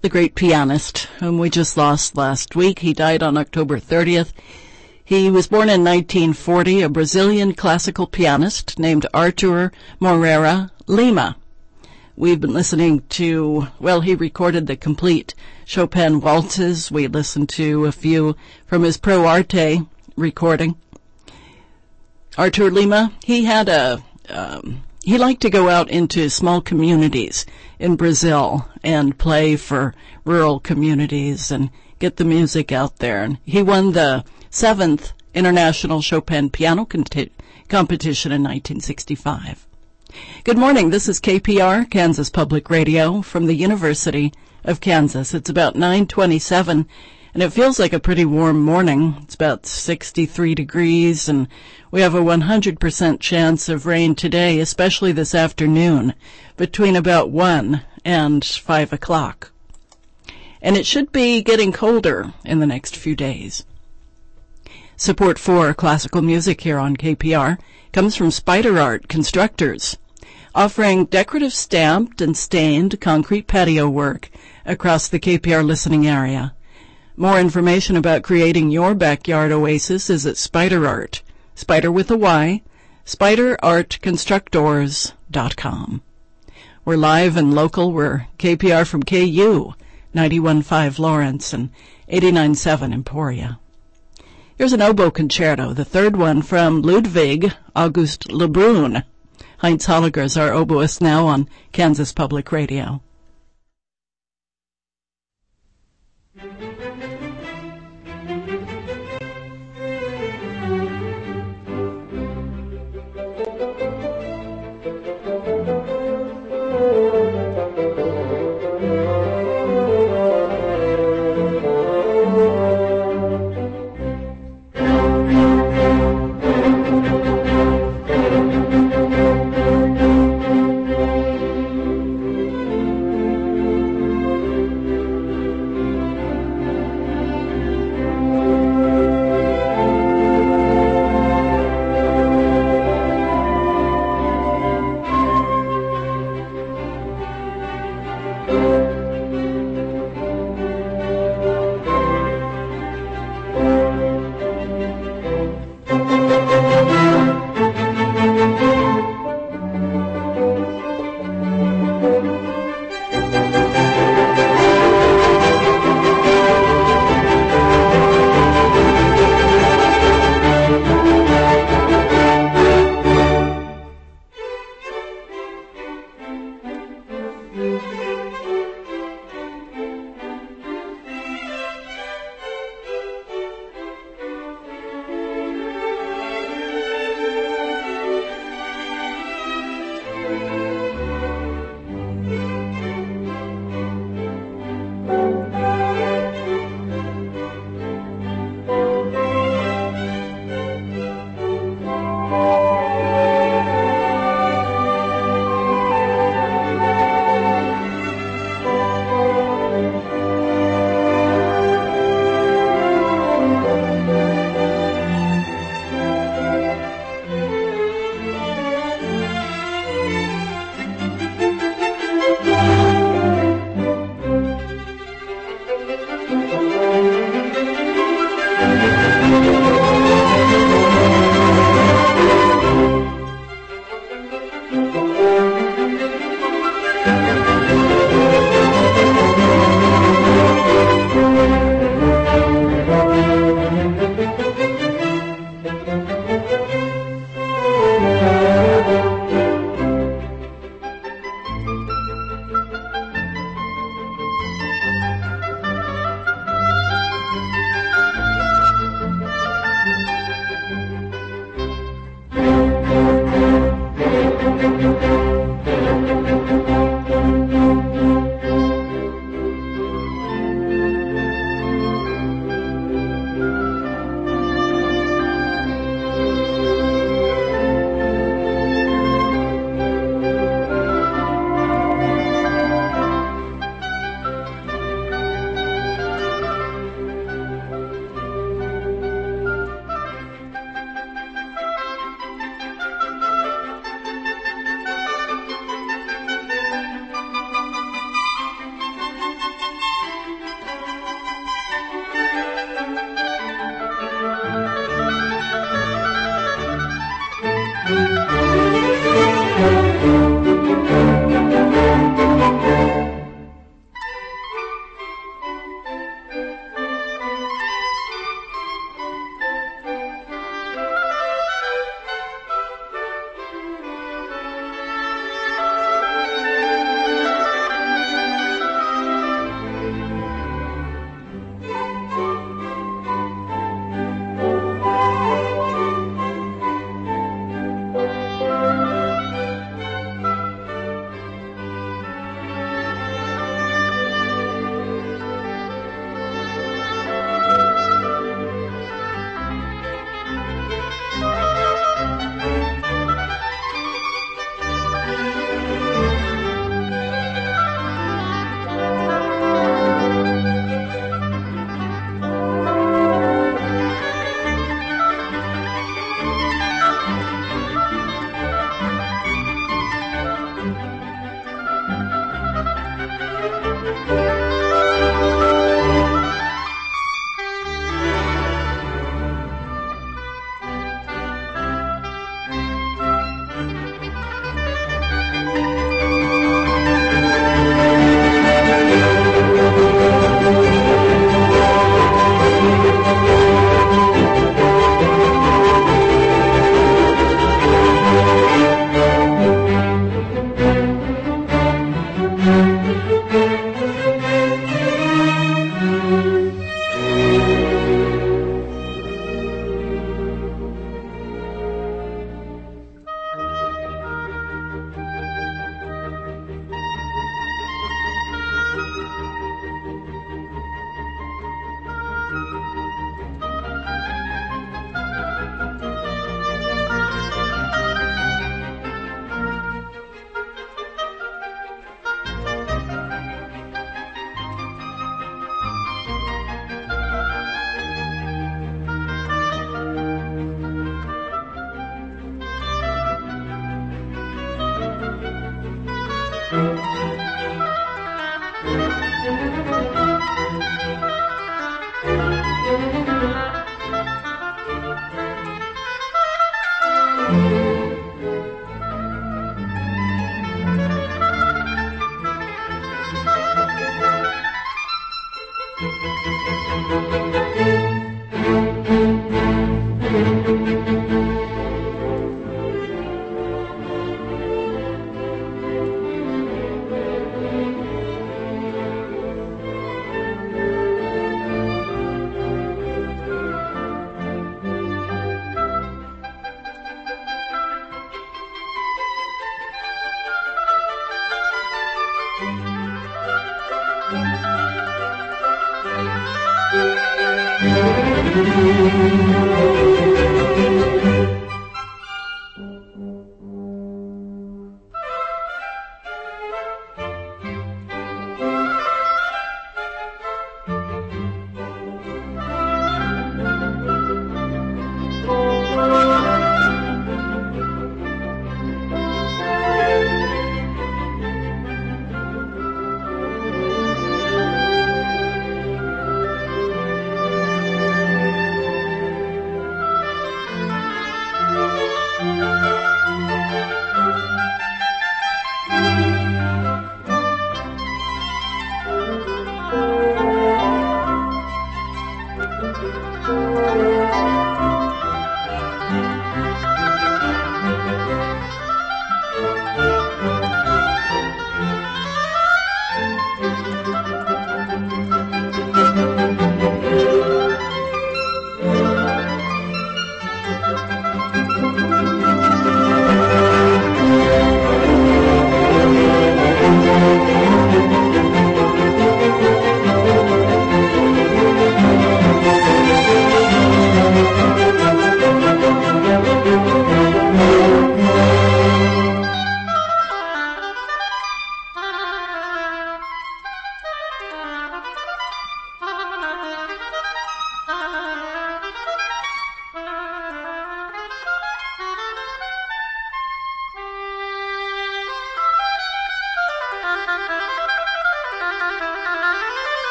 the great pianist whom we just lost last week. He died on October 30th. He was born in 1940, a Brazilian classical pianist named Artur Moreira Lima. We've been listening to, he recorded the complete Chopin waltzes. We listened to a few from his Pro Arte recording. Artur Lima, he had he liked to go out into small communities in Brazil and play for rural communities and get the music out there. And he won the 7th International Chopin Piano Competition in 1965. Good morning. This is KPR, Kansas Public Radio, from the University of Kansas. It's about 9:27, and it feels like a pretty warm morning. It's about 63 degrees, and we have a 100% chance of rain today, especially this afternoon, between about 1 and 5 o'clock. And it should be getting colder in the next few days. Support for classical music here on KPR comes from Spider Art Constructors, offering decorative stamped and stained concrete patio work across the KPR listening area. More information about creating your backyard oasis is at Spider Art, Spider with a Y, spiderartconstructors.com. We're live and local. We're KPR from KU, 91.5 Lawrence and 89.7 Emporia. Here's an oboe concerto, the third one from Ludwig August Lebrun. Heinz Holliger is our oboist now on Kansas Public Radio.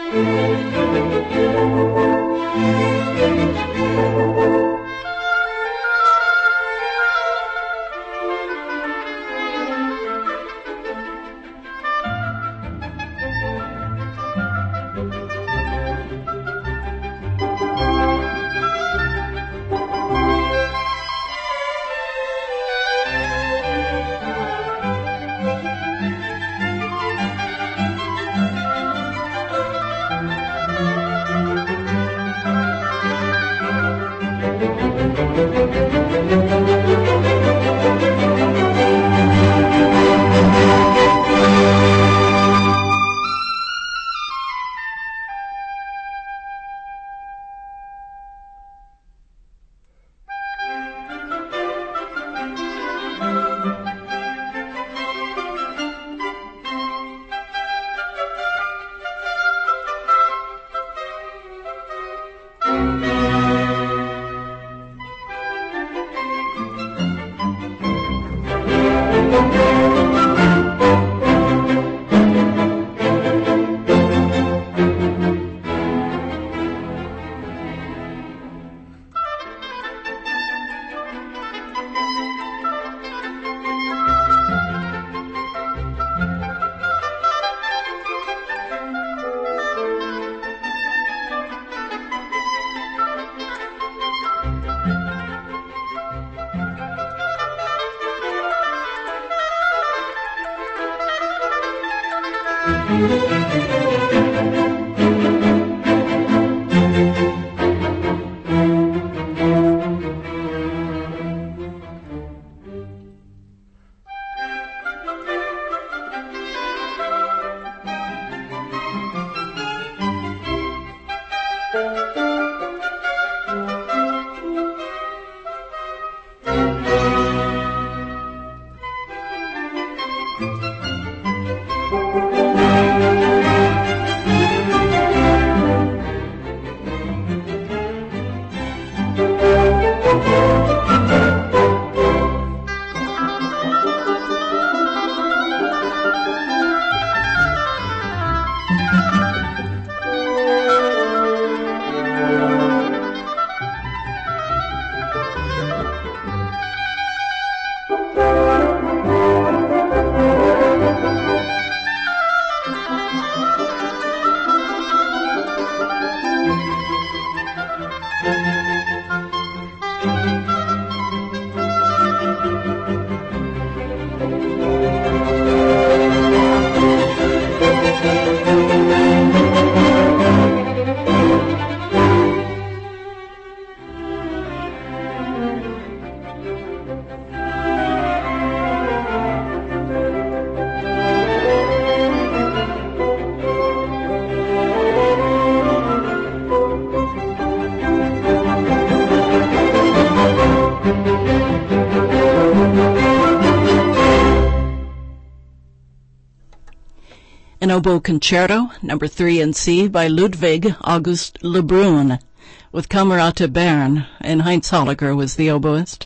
An Oboe Concerto, number 3 in C, by Ludwig August Lebrun, with Camerata Bern, and Heinz Holliger was the oboist.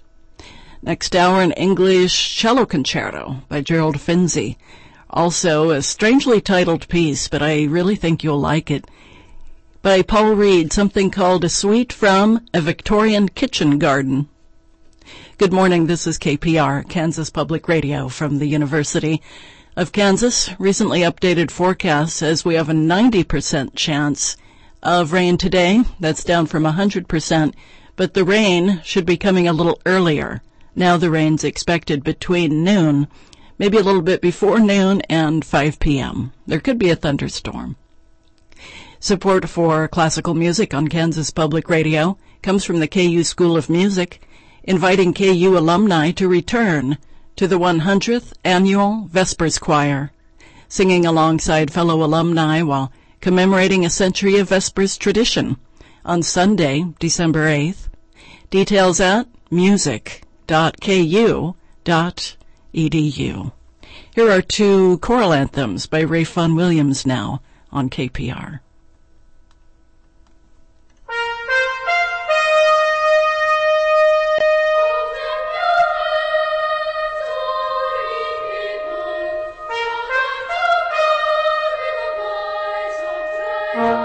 Next hour, an English Cello Concerto by Gerald Finzi. Also, a strangely titled piece, but I really think you'll like it, by Paul Reed, something called A Suite from a Victorian Kitchen Garden. Good morning, this is KPR, Kansas Public Radio from the University of Kansas. Recently updated forecast says we have a 90% chance of rain today. That's down from 100%, but the rain should be coming a little earlier. Now the rain's expected between noon, maybe a little bit before noon, and 5 p.m. There could be a thunderstorm. Support for classical music on Kansas Public Radio comes from the KU School of Music, inviting KU alumni to return to the 100th Annual Vespers Choir, singing alongside fellow alumni while commemorating a century of Vespers tradition on Sunday, December 8th. Details at music.ku.edu. Here are 2 choral anthems by Ray Vaughan Williams now on KPR. Oh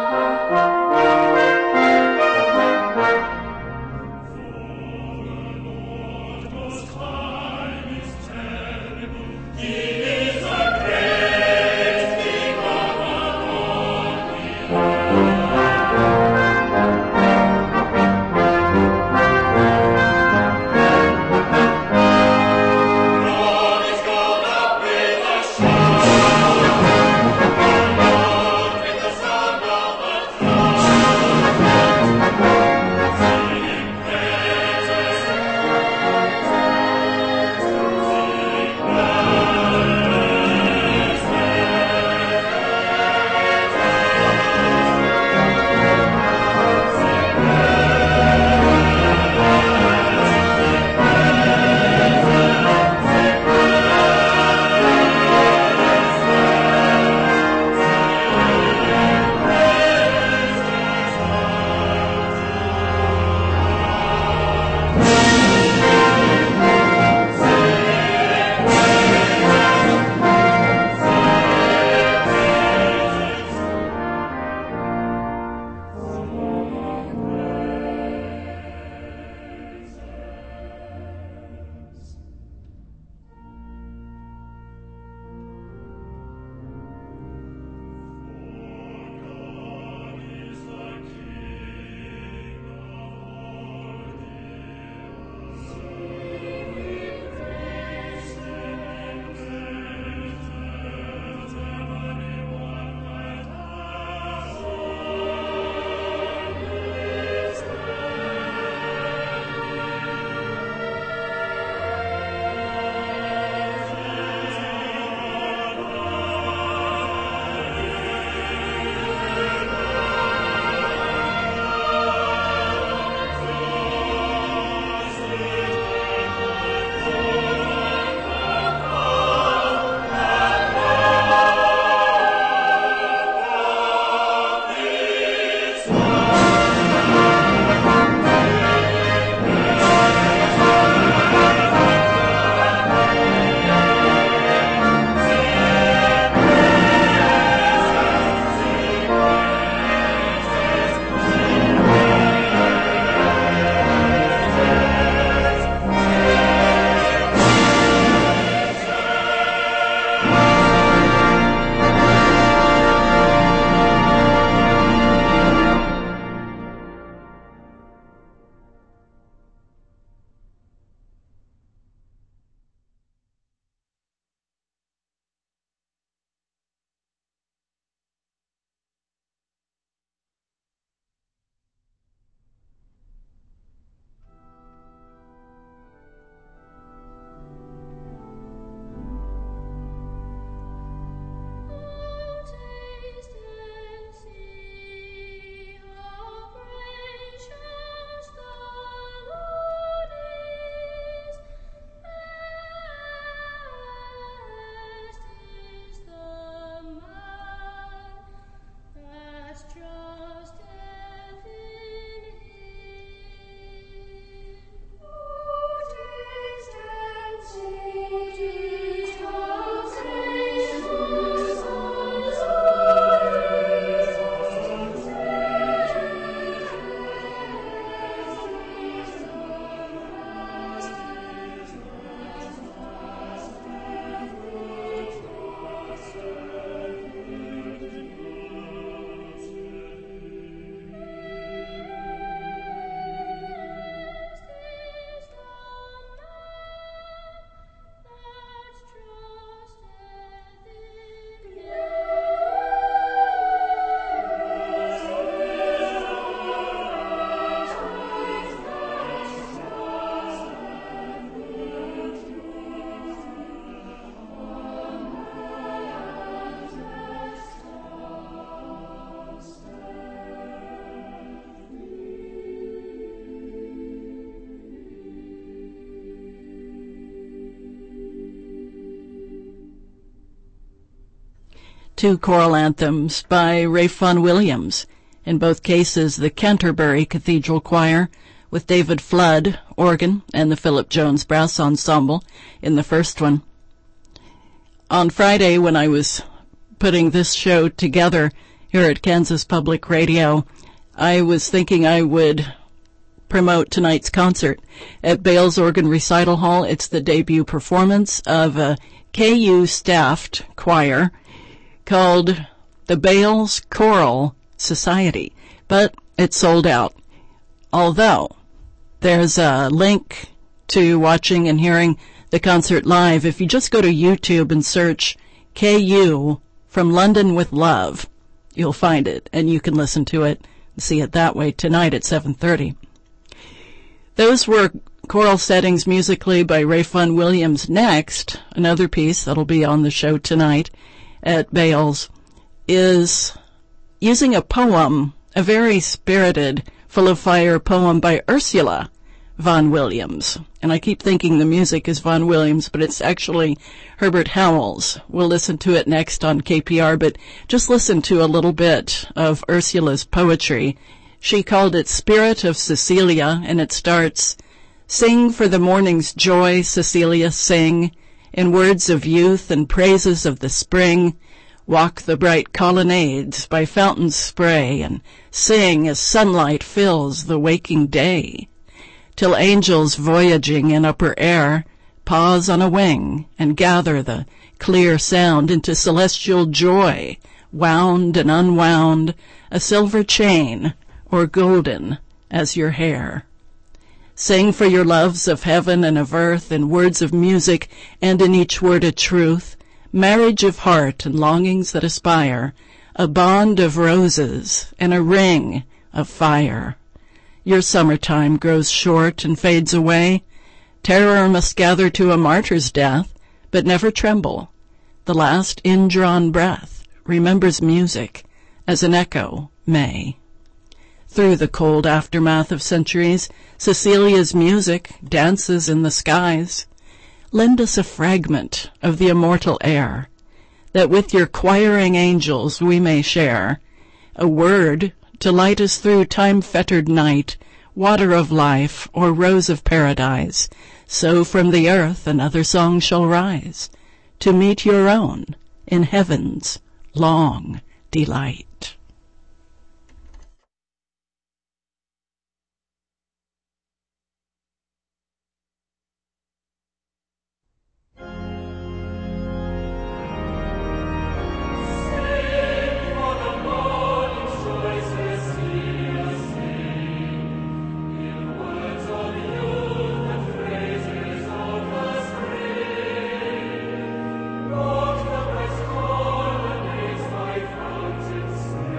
two choral anthems by Ralph Vaughan Williams, in both cases the Canterbury Cathedral Choir, with David Flood, organ, and the Philip Jones Brass Ensemble in the first one. On Friday, when I was putting this show together here at Kansas Public Radio, I was thinking I would promote tonight's concert at Bales Organ Recital Hall. It's the debut performance of a KU staffed choir called the Bales Choral Society, but it's sold out. Although there's a link to watching and hearing the concert live. If you just go to YouTube and search KU from London with Love, you'll find it, and you can listen to it and see it that way tonight at 7:30. Those were choral settings musically by Ralph Vaughan Williams. Next, another piece that'll be on the show tonight at Bales is using a poem, a very spirited, full of fire poem by Ursula Vaughan Williams. And I keep thinking the music is Vaughan Williams, but it's actually Herbert Howells. We'll listen to it next on KPR, but just listen to a little bit of Ursula's poetry. She called it Spirit of Cecilia, and it starts, "Sing for the morning's joy, Cecilia, sing, in words of youth and praises of the spring. Walk the bright colonnades by fountains spray, and sing as sunlight fills the waking day, till angels voyaging in upper air pause on a wing and gather the clear sound into celestial joy, wound and unwound, a silver chain, or golden as your hair. Sing for your loves of heaven and of earth in words of music, and in each word a truth, marriage of heart and longings that aspire, a bond of roses and a ring of fire. Your summertime grows short and fades away. Terror must gather to a martyr's death, but never tremble. The last indrawn breath remembers music as an echo may." Through the cold aftermath of centuries, Cecilia's music dances in the skies. Lend us a fragment of the immortal air, that with your choiring angels we may share a word to light us through time-fettered night, water of life or rose of paradise. So from the earth another song shall rise, to meet your own in heaven's long delight. Fountains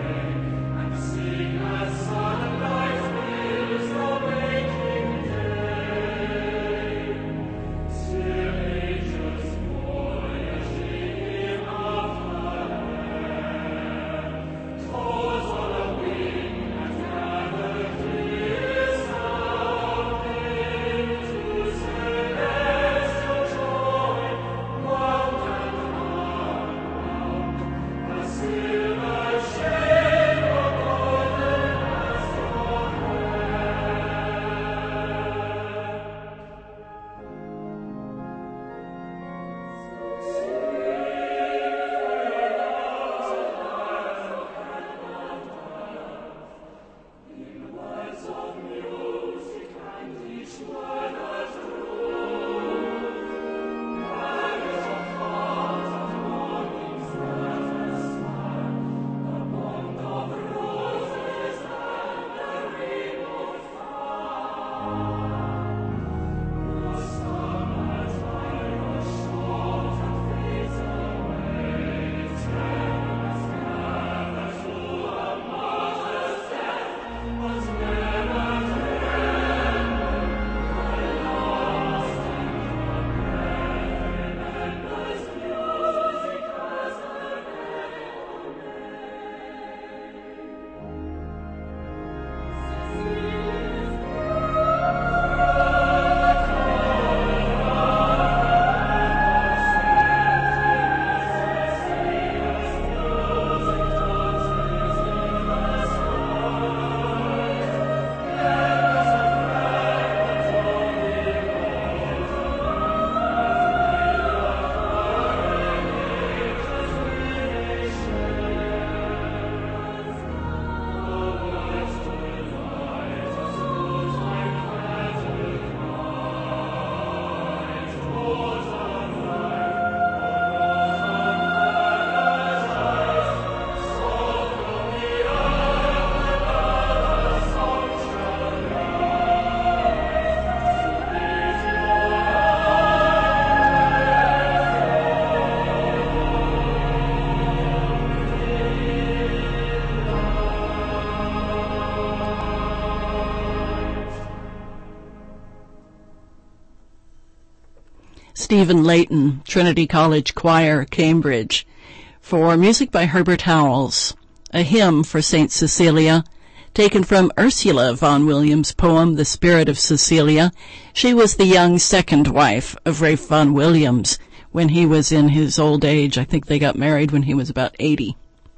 Stephen Layton, Trinity College Choir, Cambridge, for music by Herbert Howells, a hymn for St. Cecilia, taken from Ursula von Williams' poem, The Spirit of Cecilia. She was the young second wife of Ralph von Williams when he was in his old age. I think they got married when he was about 80.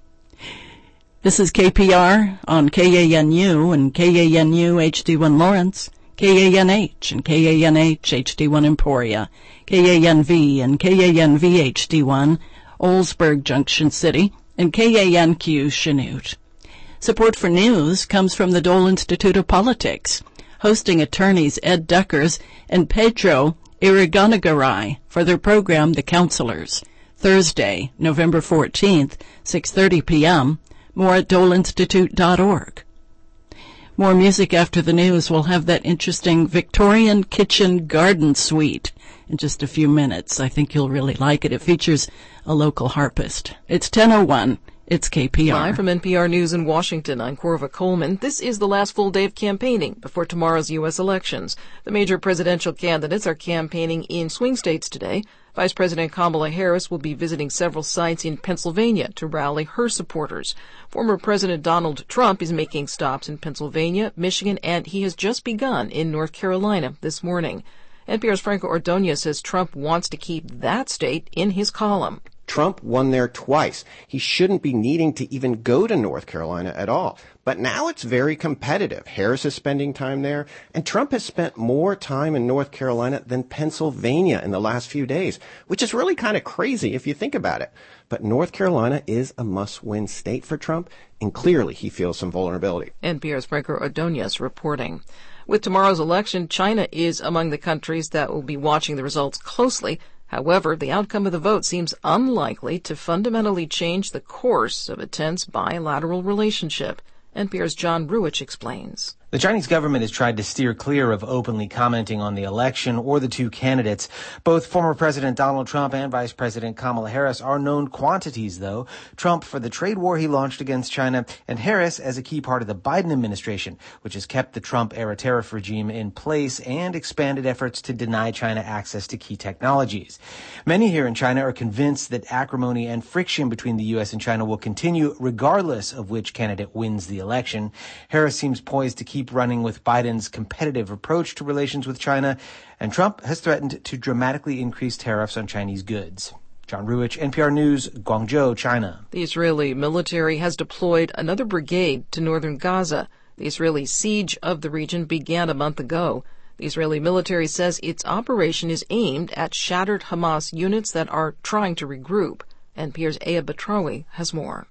This is KPR on KANU and KANU HD1 Lawrence, KANH and KANH HD1 Emporia, KANV and KANV HD1 Oldsburg Junction City, and KANQ Chanute. Support for news comes from the Dole Institute of Politics, hosting attorneys Ed Duckers and Pedro Irigoyengaray for their program The Counselors, Thursday, November 14th, 6:30 p.m., more at doleinstitute.org. More music after the news. We'll have that interesting Victorian kitchen garden suite in just a few minutes. I think you'll really like it. It features a local harpist. It's 10:01. It's KPR. Live from NPR News in Washington, I'm Corva Coleman. This is the last full day of campaigning before tomorrow's U.S. elections. The major presidential candidates are campaigning in swing states today. Vice President Kamala Harris will be visiting several sites in Pennsylvania to rally her supporters. Former President Donald Trump is making stops in Pennsylvania, Michigan, and he has just begun in North Carolina this morning. NPR's Franco Ordonez says Trump wants to keep that state in his column. Trump won there twice. He shouldn't be needing to even go to North Carolina at all. But now it's very competitive. Harris is spending time there, and Trump has spent more time in North Carolina than Pennsylvania in the last few days, which is really kind of crazy if you think about it. But North Carolina is a must-win state for Trump, and clearly he feels some vulnerability. NPR's Franco Ordonez reporting. With tomorrow's election, China is among the countries that will be watching the results closely. However, the outcome of the vote seems unlikely to fundamentally change the course of a tense bilateral relationship. NPR's John Ruwitch explains. The Chinese government has tried to steer clear of openly commenting on the election or the two candidates. Both former President Donald Trump and Vice President Kamala Harris are known quantities, though. Trump for the trade war he launched against China, and Harris as a key part of the Biden administration, which has kept the Trump-era tariff regime in place and expanded efforts to deny China access to key technologies. Many here in China are convinced that acrimony and friction between the U.S. and China will continue regardless of which candidate wins the election. Harris seems poised to keep running with Biden's competitive approach to relations with China, and Trump has threatened to dramatically increase tariffs on Chinese goods. John Ruwitch, NPR News, Guangzhou, China. The Israeli military has deployed another brigade to northern Gaza. The Israeli siege of the region began a month ago. The Israeli military says its operation is aimed at shattered Hamas units that are trying to regroup. NPR's Aya Batrawi has more.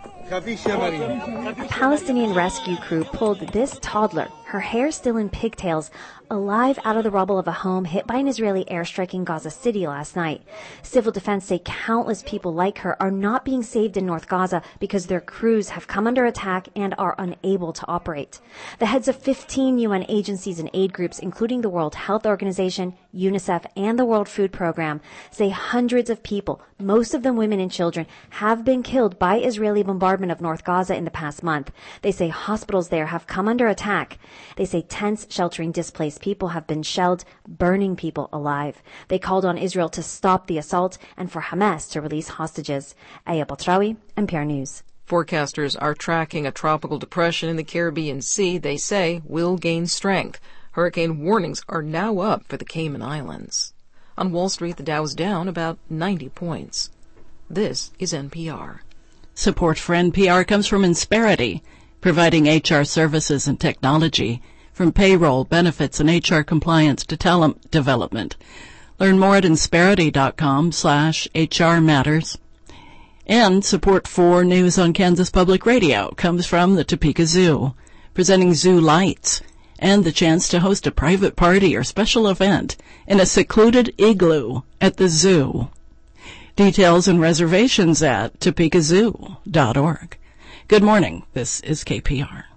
A Palestinian rescue crew pulled this toddler, her hair still in pigtails, alive out of the rubble of a home hit by an Israeli airstrike in Gaza City last night. Civil defense say countless people like her are not being saved in North Gaza because their crews have come under attack and are unable to operate. The heads of 15 UN agencies and aid groups, including the World Health Organization, UNICEF, and the World Food Program, say hundreds of people, most of them women and children, have been killed by Israeli bombardment of North Gaza in the past month. They say hospitals there have come under attack. They say tents sheltering displaced people have been shelled, burning people alive. They called on Israel to stop the assault and for Hamas to release hostages. Aya Batrawi, NPR News. Forecasters are tracking a tropical depression in the Caribbean Sea they say will gain strength. Hurricane warnings are now up for the Cayman Islands. On Wall Street, the Dow is down about 90 points. This is NPR. Support for NPR comes from Insperity, providing HR services and technology, from payroll, benefits, and HR compliance to talent development. Learn more at Insperity.com/HR Matters. And support for news on Kansas Public Radio comes from the Topeka Zoo, presenting Zoo Lights, and the chance to host a private party or special event in a secluded igloo at the zoo. Details and reservations at topekazoo.org. Good morning. This is KPR.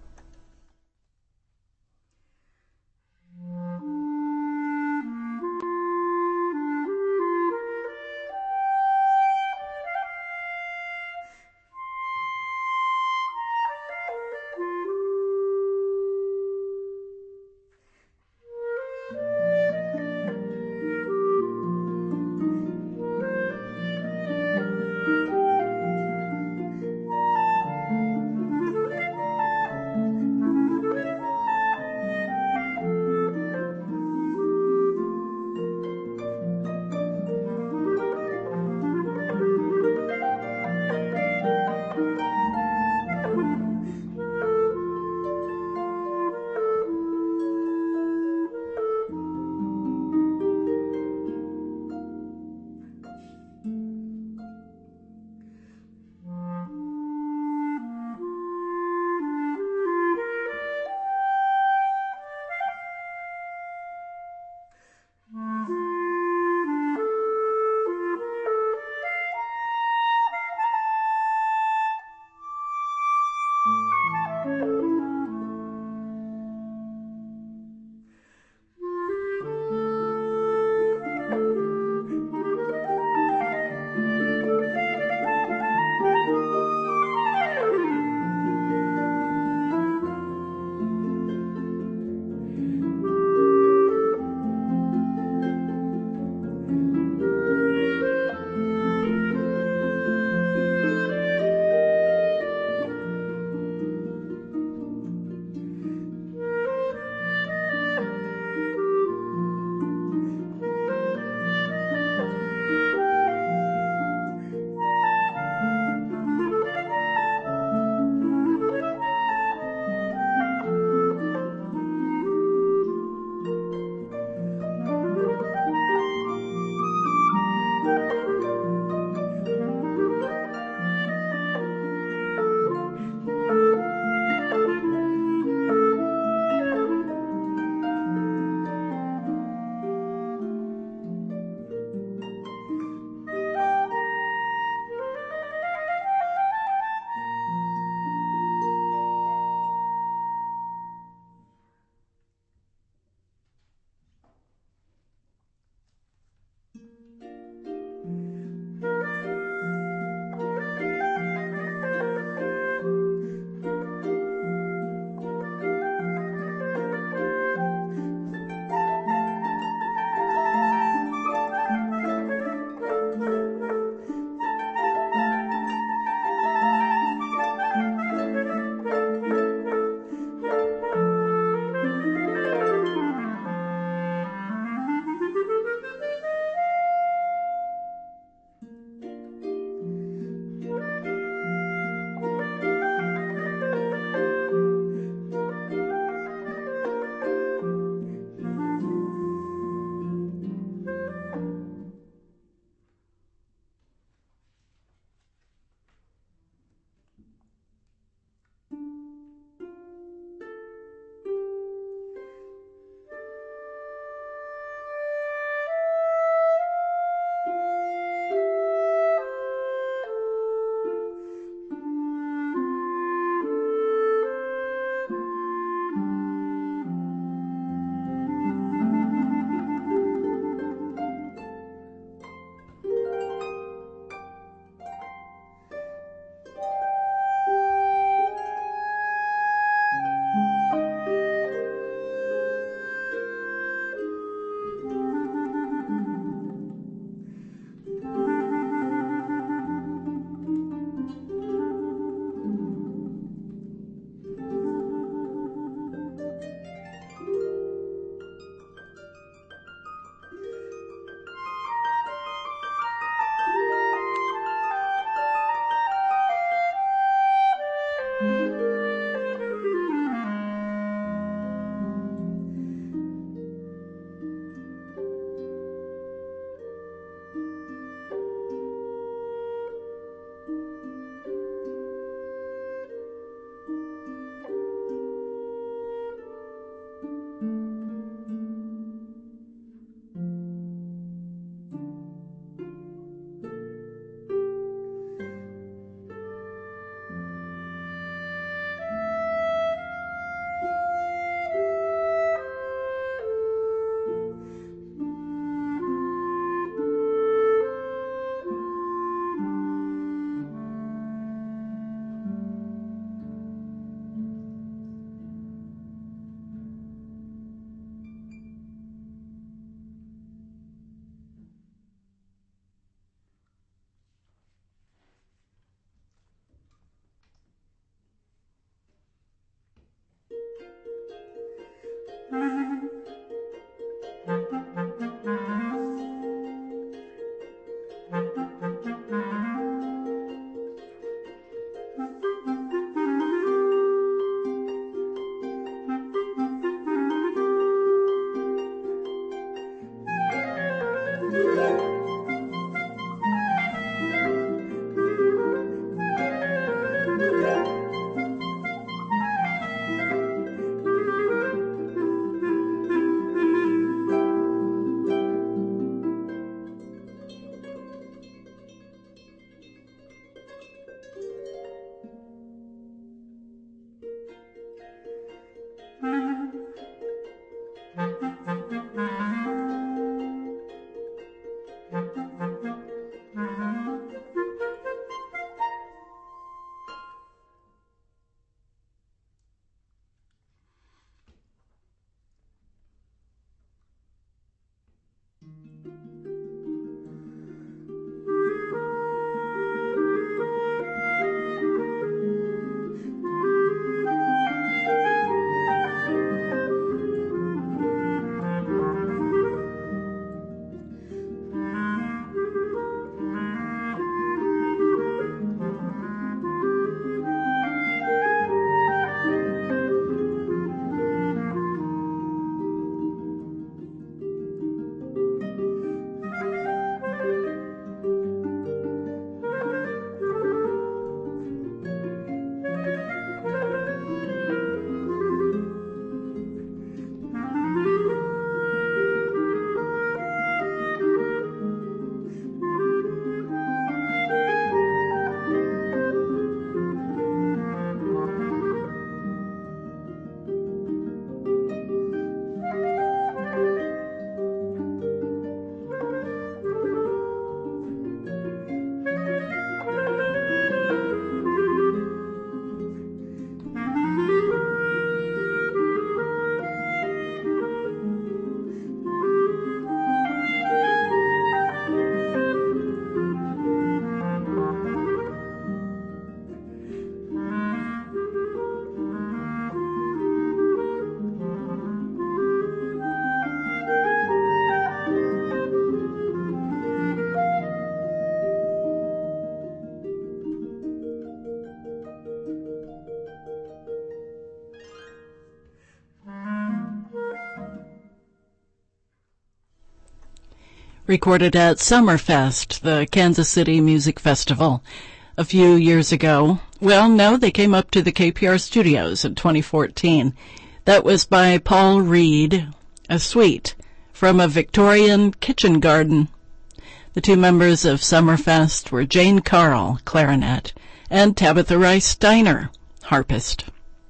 Recorded at Summerfest, the Kansas City Music Festival, a few years ago. Well, no, they came up to the KPR studios in 2014. That was by Paul Reed, a suite from a Victorian kitchen garden. The two members of Summerfest were Jane Carl, clarinet, and Tabitha Rice Steiner, harpist.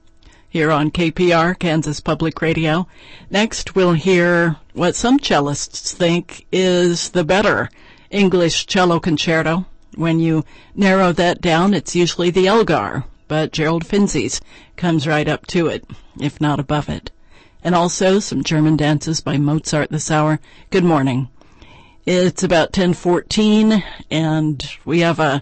Here on KPR, Kansas Public Radio. Next, we'll hear what some cellists think is the better English cello concerto. When you narrow that down, it's usually the Elgar, but Gerald Finzi's comes right up to it, if not above it. And also some German dances by Mozart this hour. Good morning. It's about 10:14, and we have a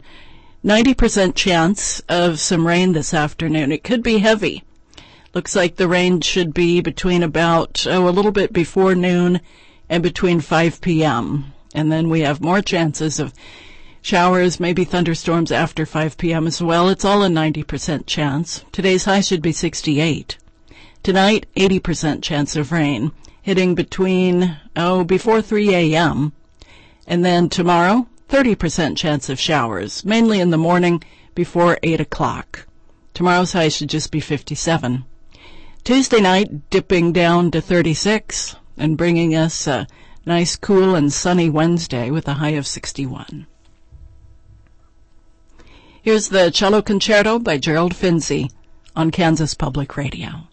90% chance of some rain this afternoon. It could be heavy. Looks like the rain should be between about, a little bit before noon and between 5 p.m. And then we have more chances of showers, maybe thunderstorms after 5 p.m. as well. It's all a 90% chance. Today's high should be 68. Tonight, 80% chance of rain, hitting between, before 3 a.m. And then tomorrow, 30% chance of showers, mainly in the morning before 8 o'clock. Tomorrow's high should just be 57. Tuesday night, dipping down to 36 and bringing us a nice, cool, and sunny Wednesday with a high of 61. Here's the Cello Concerto by Gerald Finzi on Kansas Public Radio.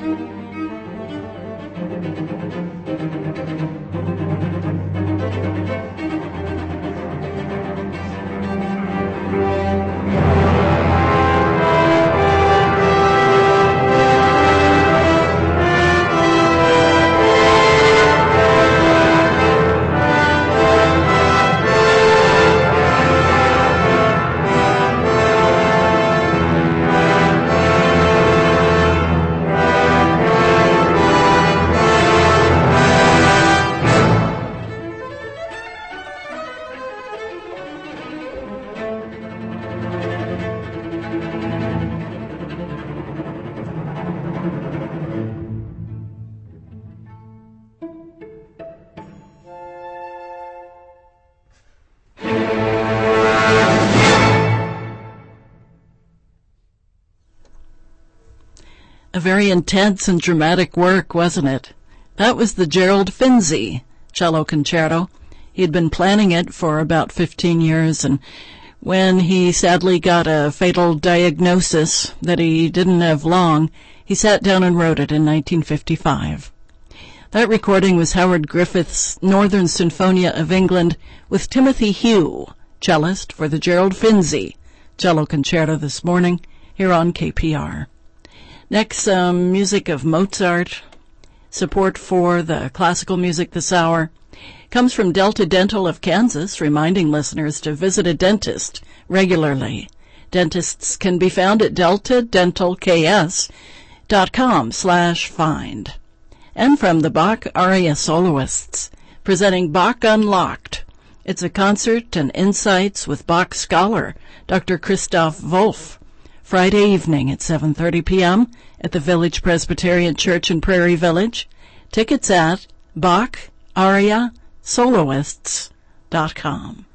A very intense and dramatic work, wasn't it? That was the Gerald Finzi cello concerto. He had been planning it for about 15 years, and when he sadly got a fatal diagnosis that he didn't have long, he sat down and wrote it in 1955. That recording was Howard Griffith's Northern Sinfonia of England with Timothy Hugh, cellist, for the Gerald Finzi cello concerto this morning here on KPR. Next, music of Mozart. Support for the classical music this hour comes from Delta Dental of Kansas, reminding listeners to visit a dentist regularly. Dentists can be found at deltadentalks.com/find. And from the Bach Aria Soloists, presenting Bach Unlocked. It's a concert and insights with Bach scholar Dr. Christoph Wolff. Friday evening at 7:30 p.m. at the Village Presbyterian Church in Prairie Village. Tickets at BachAriaSoloists.com.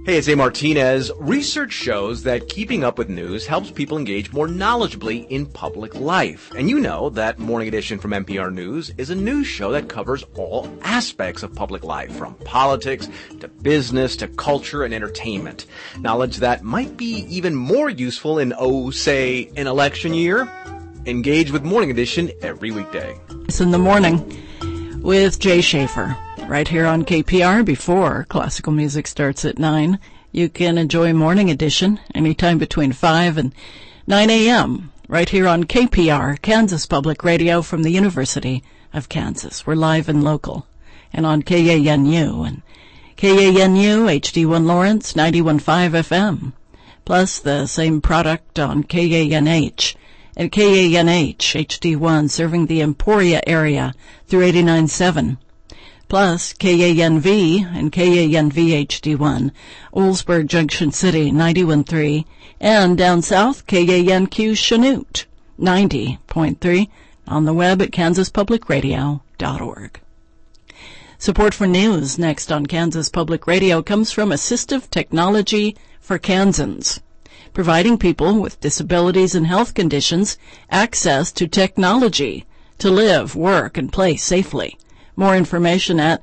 Hey, it's A. Martinez. Research shows that keeping up with news helps people engage more knowledgeably in public life. And you know that Morning Edition from NPR News is a news show that covers all aspects of public life, from politics to business to culture and entertainment. Knowledge that might be even more useful in, say, an election year. Engage with Morning Edition every weekday. It's in the morning with Jay Schaefer. Right here on KPR before classical music starts at 9. You can enjoy Morning Edition anytime between 5 and 9 a.m. right here on KPR, Kansas Public Radio from the University of Kansas. We're live and local. And on KANU and KANU HD1 Lawrence 91.5 FM. Plus the same product on KANH and KANH HD1 serving the Emporia area through 89.7. Plus KANV and KANV HD1, Oulsburg Junction City 91.3, and down south KANQ Chanute 90.3, on the web at kansaspublicradio.org. Support for news next on Kansas Public Radio comes from Assistive Technology for Kansans, providing people with disabilities and health conditions access to technology to live, work, and play safely. More information at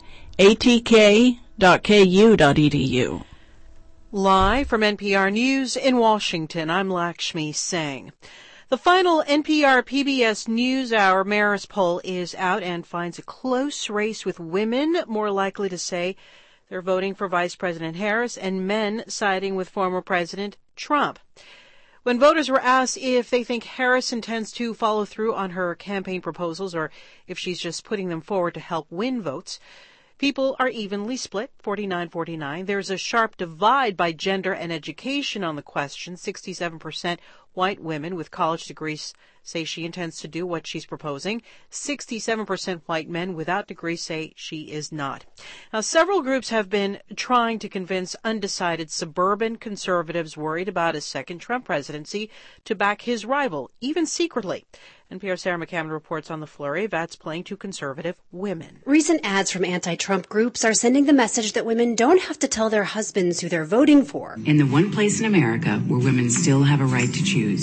atk.ku.edu. Live from NPR News in Washington, I'm Lakshmi Singh. The final NPR PBS NewsHour Marist poll is out and finds a close race with women more likely to say they're voting for Vice President Harris and men siding with former President Trump. When voters were asked if they think Harris intends to follow through on her campaign proposals or if she's just putting them forward to help win votes, people are evenly split, 49-49. There's a sharp divide by gender and education on the question. 67% white women with college degrees say she intends to do what she's proposing. 67% white men without degrees say she is not. Now, several groups have been trying to convince undecided suburban conservatives worried about a second Trump presidency to back his rival, even secretly. NPR's Sarah McCammon reports on the flurry of ads playing to conservative women. Recent ads from anti-Trump groups are sending the message that women don't have to tell their husbands who they're voting for. In the one place in America where women still have a right to choose.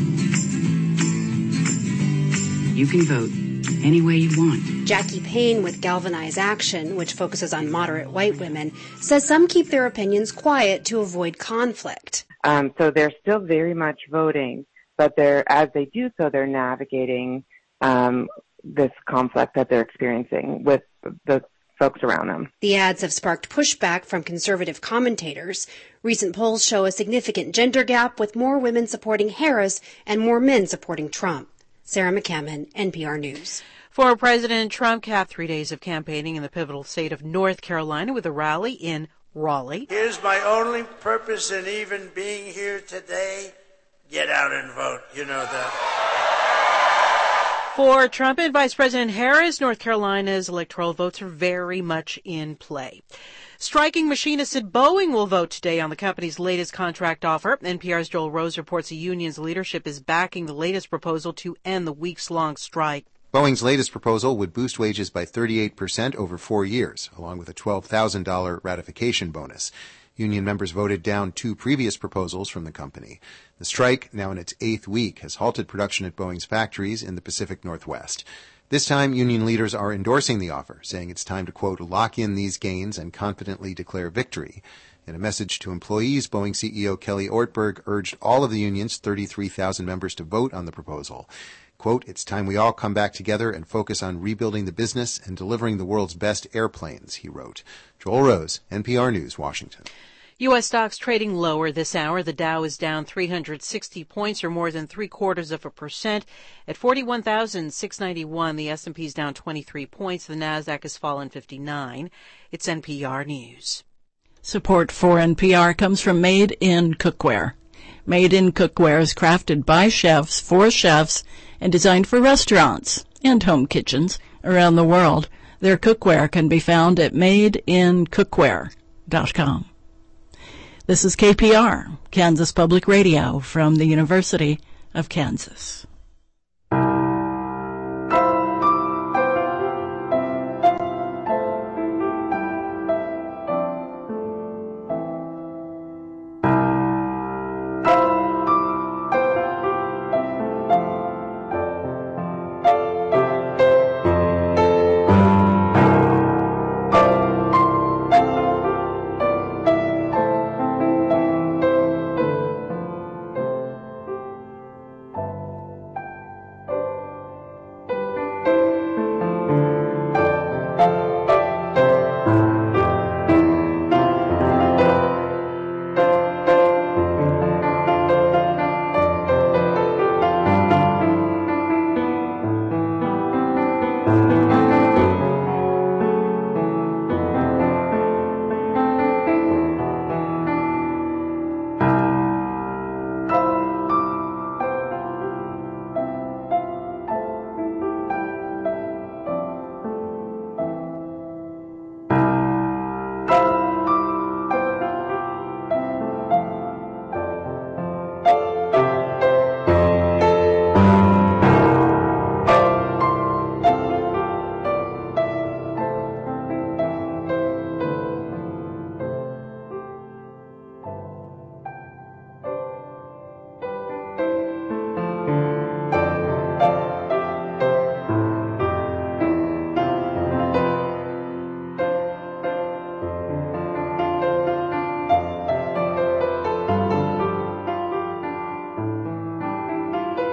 You can vote any way you want. Jackie Payne with Galvanize Action, which focuses on moderate white women, says some keep their opinions quiet to avoid conflict. So they're still very much voting, but as they do so, they're navigating this conflict that they're experiencing with the folks around them. The ads have sparked pushback from conservative commentators. Recent polls show a significant gender gap, with more women supporting Harris and more men supporting Trump. Sarah McCammon, NPR News. Former President Trump capped 3 days of campaigning in the pivotal state of North Carolina with a rally in Raleigh. Here's my only purpose in even being here today. Get out and vote. You know that. For Trump and Vice President Harris, North Carolina's electoral votes are very much in play. Striking machinists at Boeing will vote today on the company's latest contract offer. NPR's Joel Rose reports the union's leadership is backing the latest proposal to end the weeks-long strike. Boeing's latest proposal would boost wages by 38% over 4 years, along with a $12,000 ratification bonus. Union members voted down 2 previous proposals from the company. The strike, now in its 8th week, has halted production at Boeing's factories in the Pacific Northwest. This time, union leaders are endorsing the offer, saying it's time to, quote, lock in these gains and confidently declare victory. In a message to employees, Boeing CEO Kelly Ortberg urged all of the union's 33,000 members to vote on the proposal. Quote, it's time we all come back together and focus on rebuilding the business and delivering the world's best airplanes, he wrote. Joel Rose, NPR News, Washington. U.S. stocks trading lower this hour. The Dow is down 360 points, or more than 0.75%, at 41,691. The S&P is down 23 points. The Nasdaq has fallen 59. It's NPR News. Support for NPR comes from Made in Cookware. Made in Cookware is crafted by chefs for chefs and designed for restaurants and home kitchens around the world. Their cookware can be found at madeincookware.com. This is KPR, Kansas Public Radio from the University of Kansas.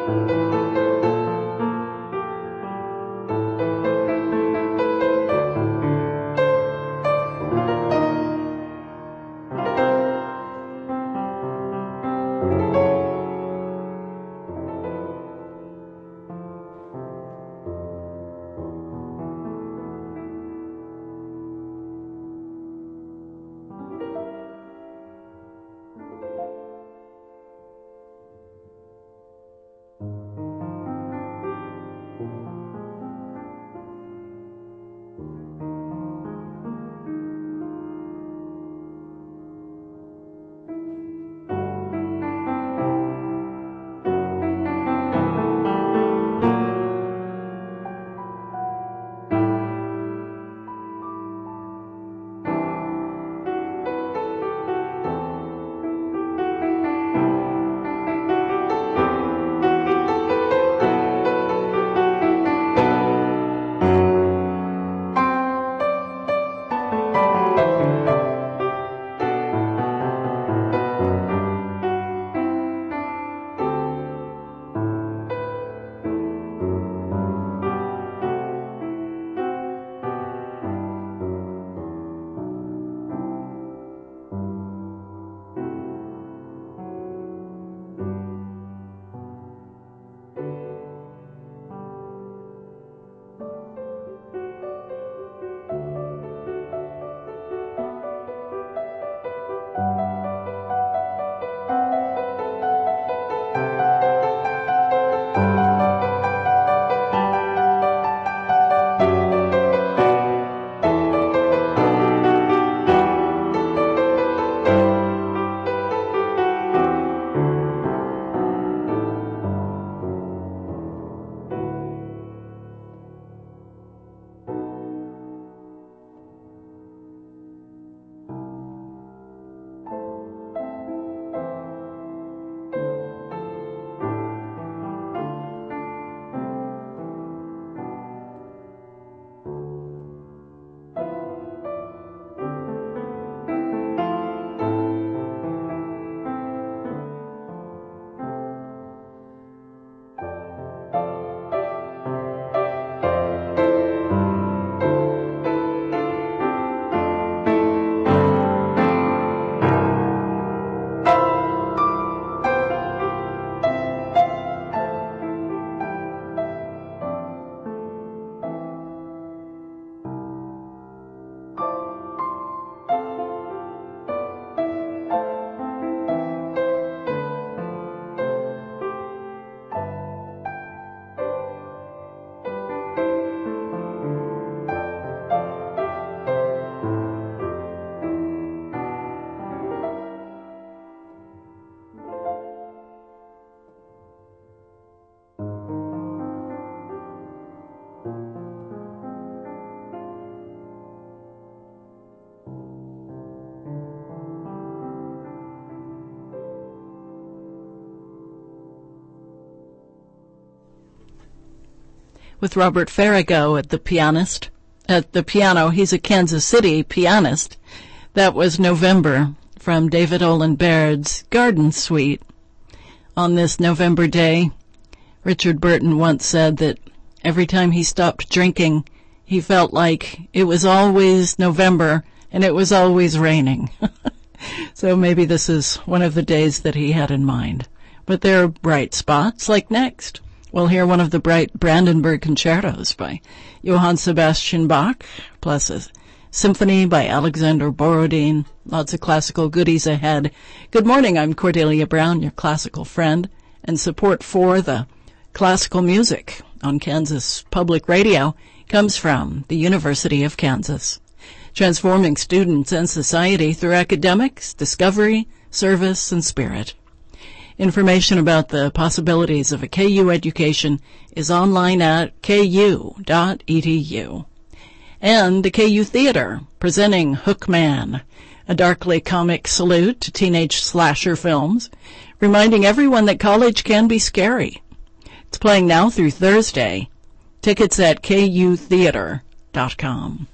with Robert Farrago at the piano. He's a Kansas City pianist. That was November from David Olin Baird's Garden Suite. On this November day, Richard Burton once said that every time he stopped drinking, he felt like it was always November and it was always raining. So maybe this is one of the days that he had in mind. But there are bright spots, like next. We'll hear one of the bright Brandenburg concertos by Johann Sebastian Bach, plus a symphony by Alexander Borodin. Lots of classical goodies ahead. Good morning, I'm Cordelia Brown, your classical friend, and support for the classical music on Kansas Public Radio comes from the University of Kansas, transforming students and society through academics, discovery, service, and spirit. Information about the possibilities of a KU education is online at ku.edu. And the KU Theater, presenting Hookman, a darkly comic salute to teenage slasher films, reminding everyone that college can be scary. It's playing now through Thursday. Tickets at kutheater.com.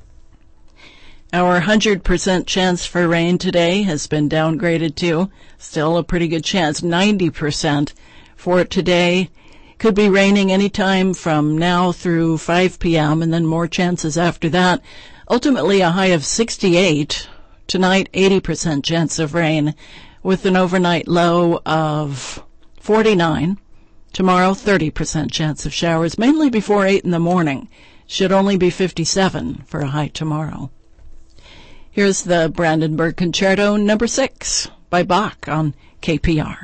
Our 100% chance for rain today has been downgraded to still a pretty good chance, 90% for today. Could be raining anytime from now through 5 p.m. and then more chances after that. Ultimately a high of 68. Tonight, 80% chance of rain with an overnight low of 49. Tomorrow, 30% chance of showers, mainly before 8 in the morning. Should only be 57 for a high tomorrow. Here's the Brandenburg Concerto No. 6 by Bach on KPR.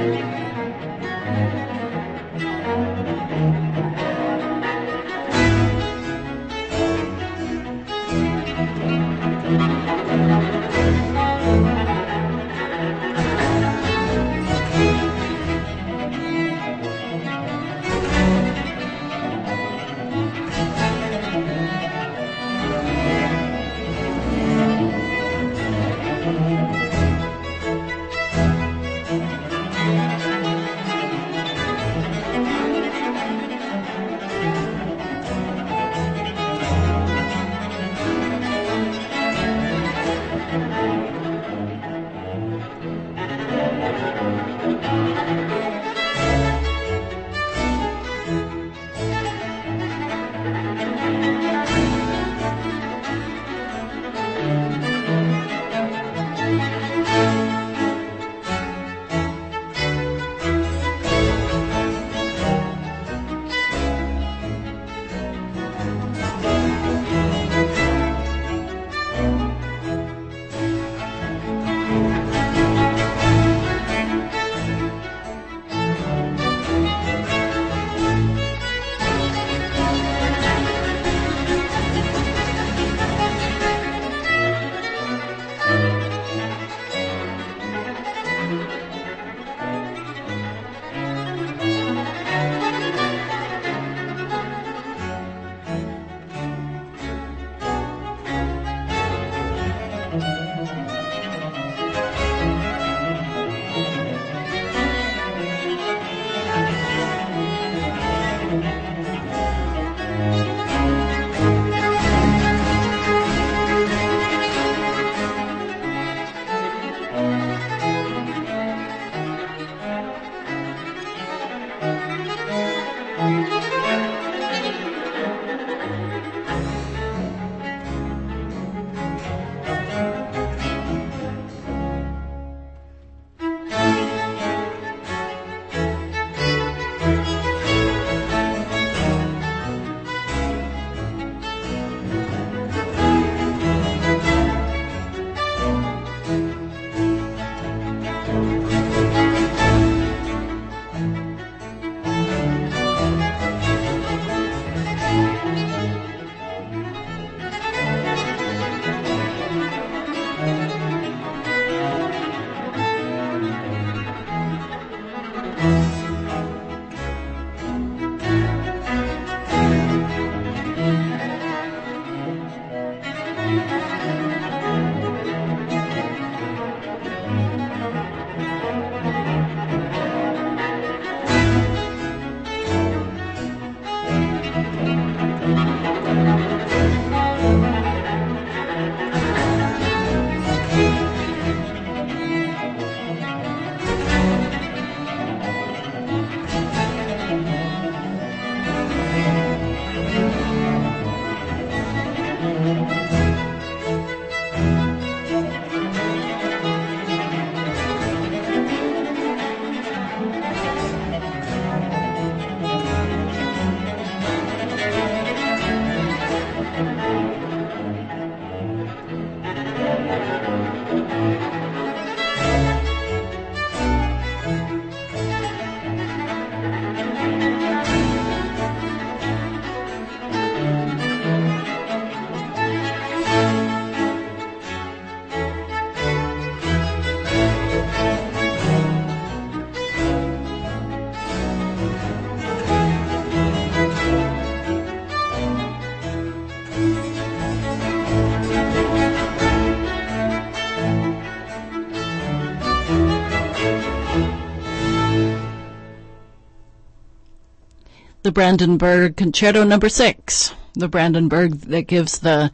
the Brandenburg Concerto No. 6, the Brandenburg that gives the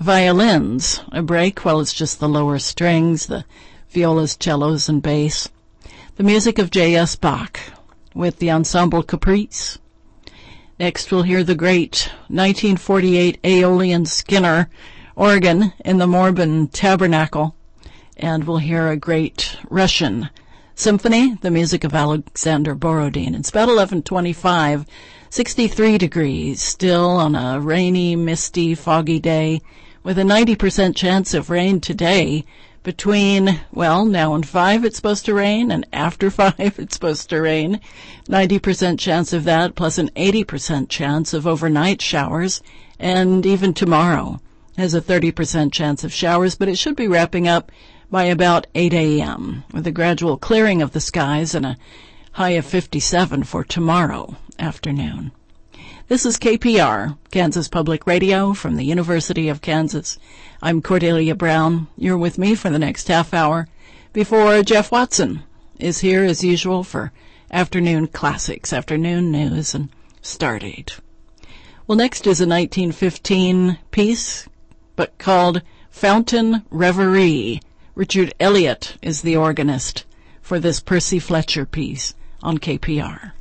violins a break while it's just the lower strings, the violas, cellos, and bass. The music of J.S. Bach with the Ensemble Caprice. Next we'll hear the great 1948 Aeolian Skinner organ in the Morban Tabernacle, and we'll hear a great Russian symphony, the music of Alexander Borodin. It's about 11:25, 63 degrees, still on a rainy, misty, foggy day, with a 90% chance of rain today, Between, now and 5 it's supposed to rain, and after 5 it's supposed to rain. 90% chance of that, plus an 80% chance of overnight showers. And even tomorrow has a 30% chance of showers, but it should be wrapping up by about 8 a.m. with a gradual clearing of the skies and a high of 57 for tomorrow afternoon. This is KPR, Kansas Public Radio from the University of Kansas. I'm Cordelia Brown. You're with me for the next half hour before Jeff Watson is here as usual for afternoon classics, afternoon news, and Stardate. Well, next is a 1915 piece, but called Fountain Reverie. Richard Elliott is the organist for this Percy Fletcher piece on KPR.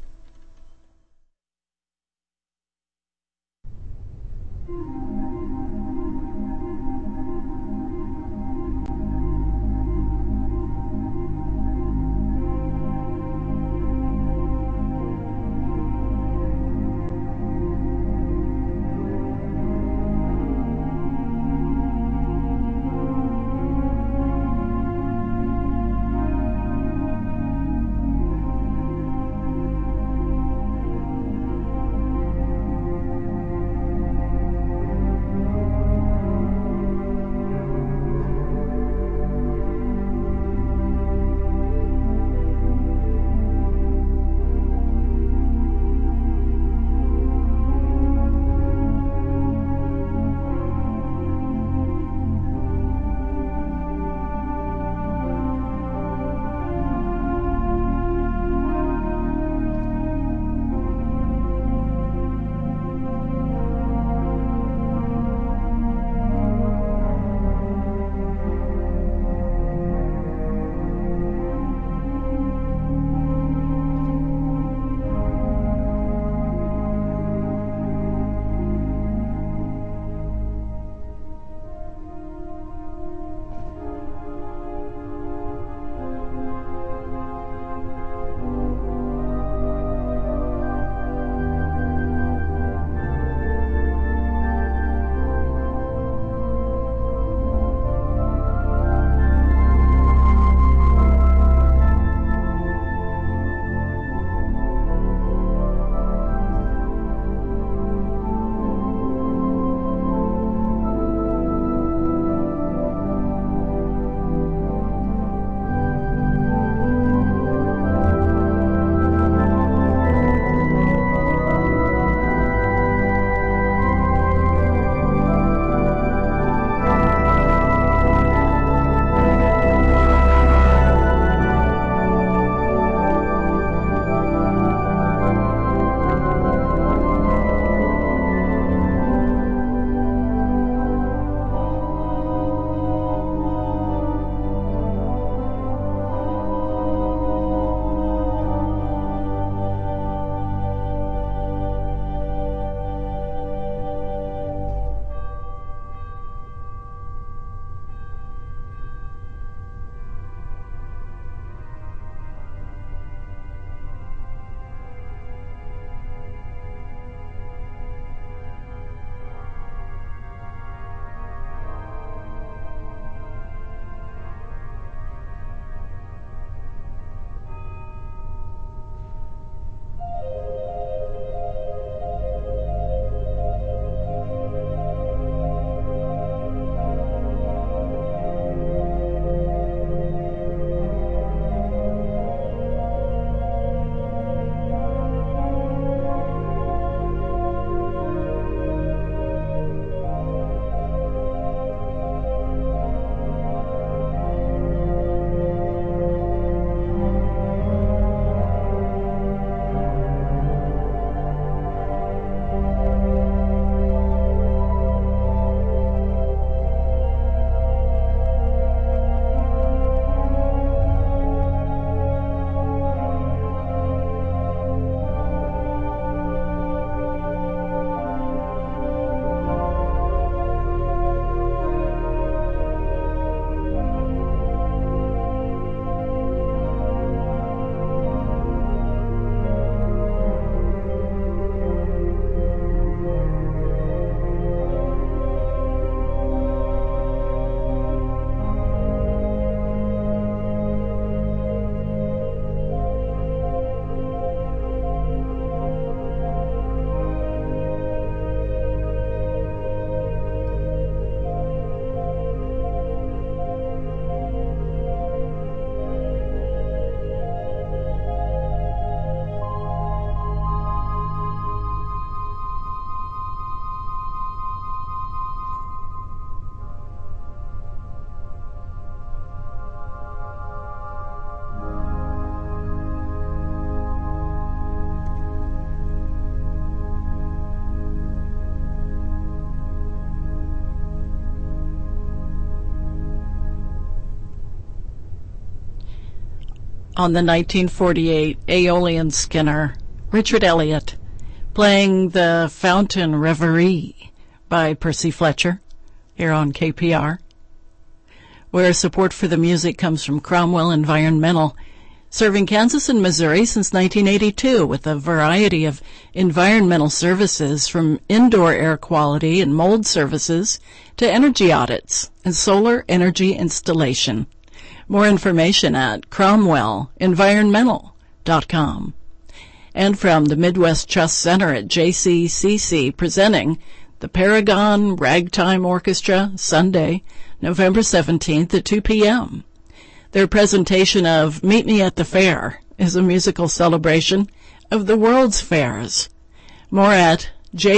on the 1948 Aeolian Skinner, Richard Elliott, playing the Fountain Reverie by Percy Fletcher here on KPR, where support for the music comes from Cromwell Environmental, serving Kansas and Missouri since 1982 with a variety of environmental services from indoor air quality and mold services to energy audits and solar energy installation. More information at cromwellenvironmental.com. And from the Midwest Trust Center at JCCC, presenting the Paragon Ragtime Orchestra, Sunday, November 17th at 2 p.m. Their presentation of Meet Me at the Fair is a musical celebration of the world's fairs. More at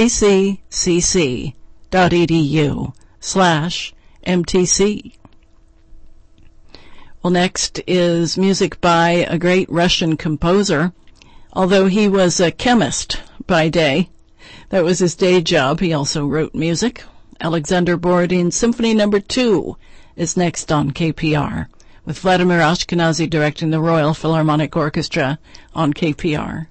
jccc.edu/MTC. Well, next is music by a great Russian composer. Although he was a chemist by day, that was his day job, he also wrote music. Alexander Borodin's Symphony No. 2 is next on KPR, with Vladimir Ashkenazy directing the Royal Philharmonic Orchestra on KPR.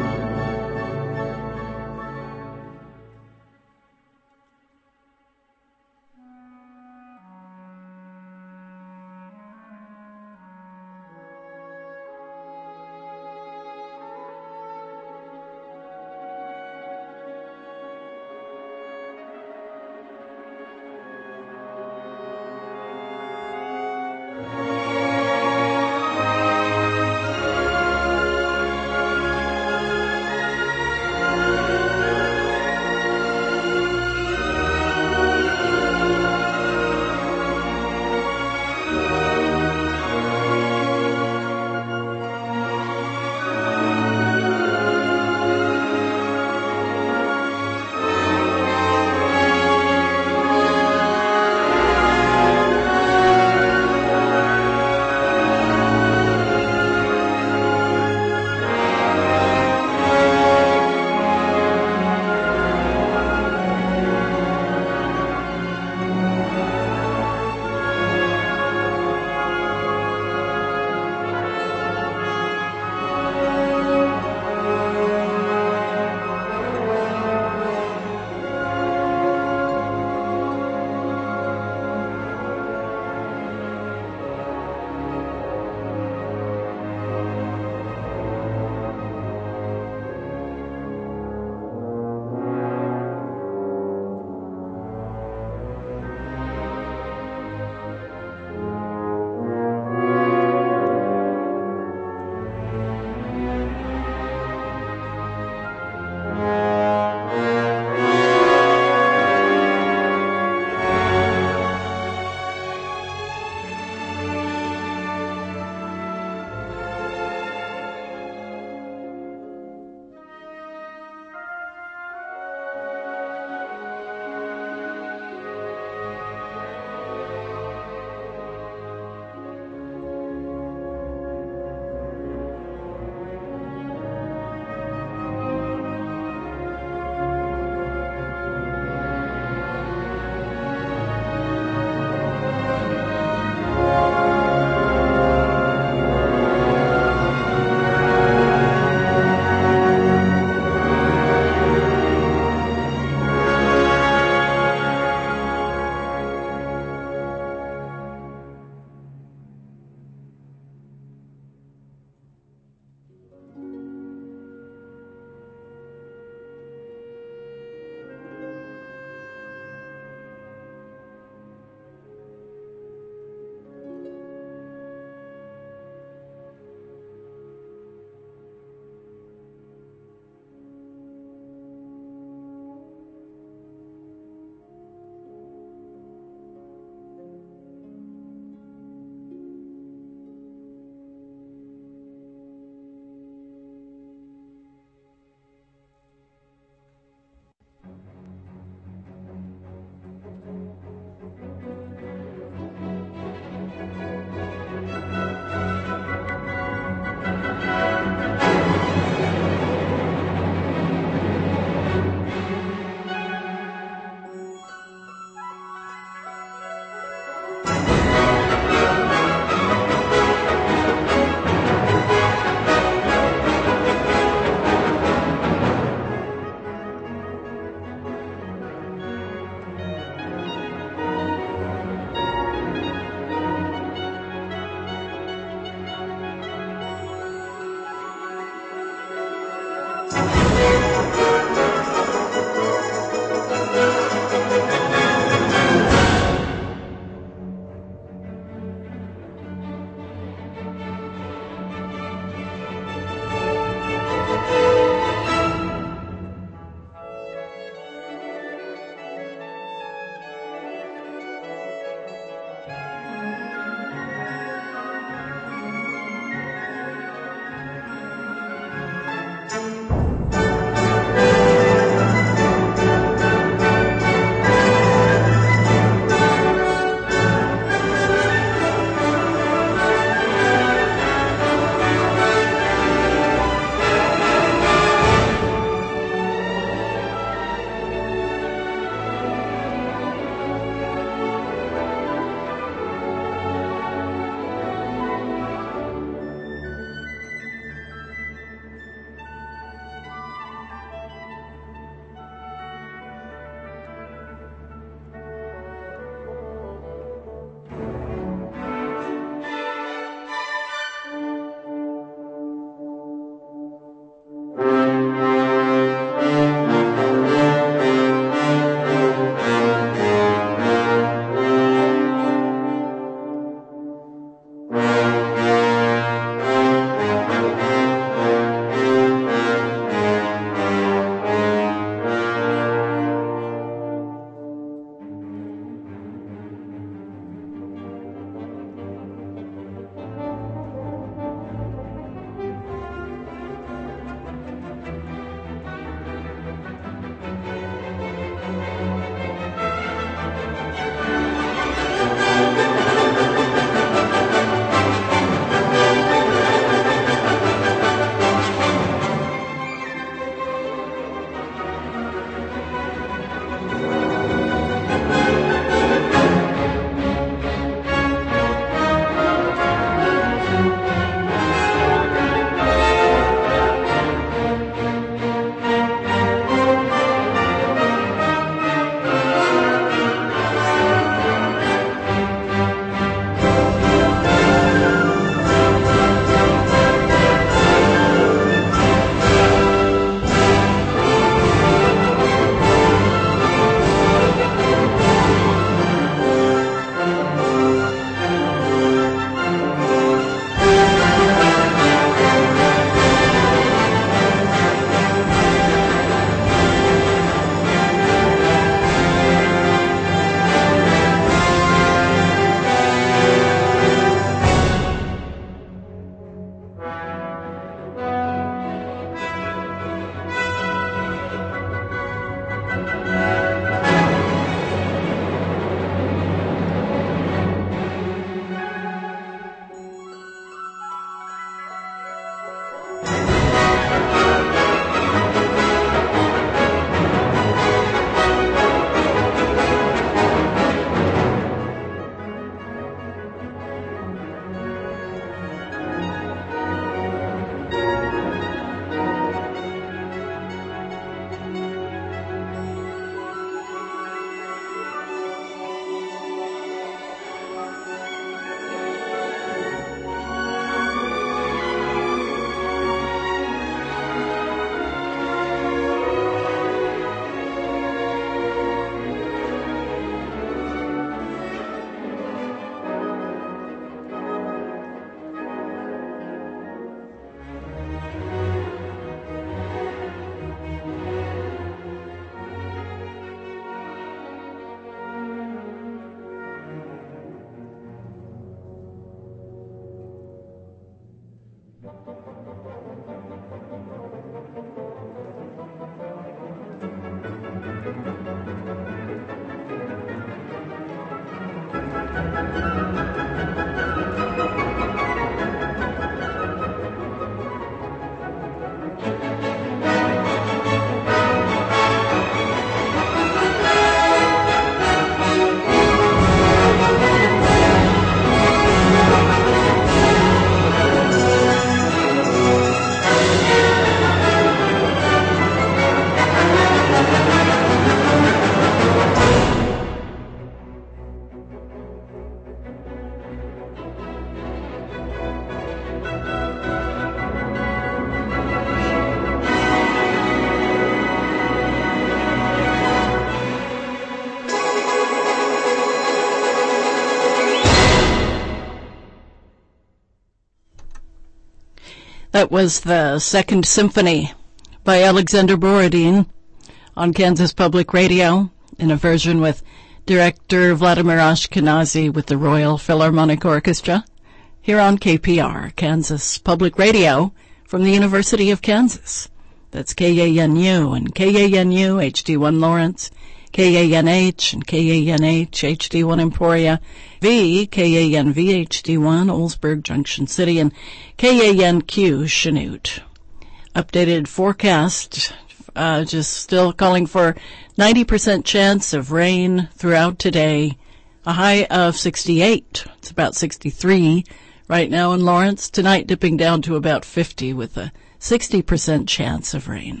That was the Second Symphony by Alexander Borodin on Kansas Public Radio in a version with director Vladimir Ashkenazy with the Royal Philharmonic Orchestra here on KPR, Kansas Public Radio from the University of Kansas. That's KANU and KANU HD1 Lawrence, KANH and KANH HD1 Emporia, KANV HD1 Oldsburg Junction City, and KANQ Chanute. Updated forecast, just still calling for 90% chance of rain throughout today. A high of 68. It's about 63 right now in Lawrence. Tonight dipping down to about 50 with a 60% chance of rain.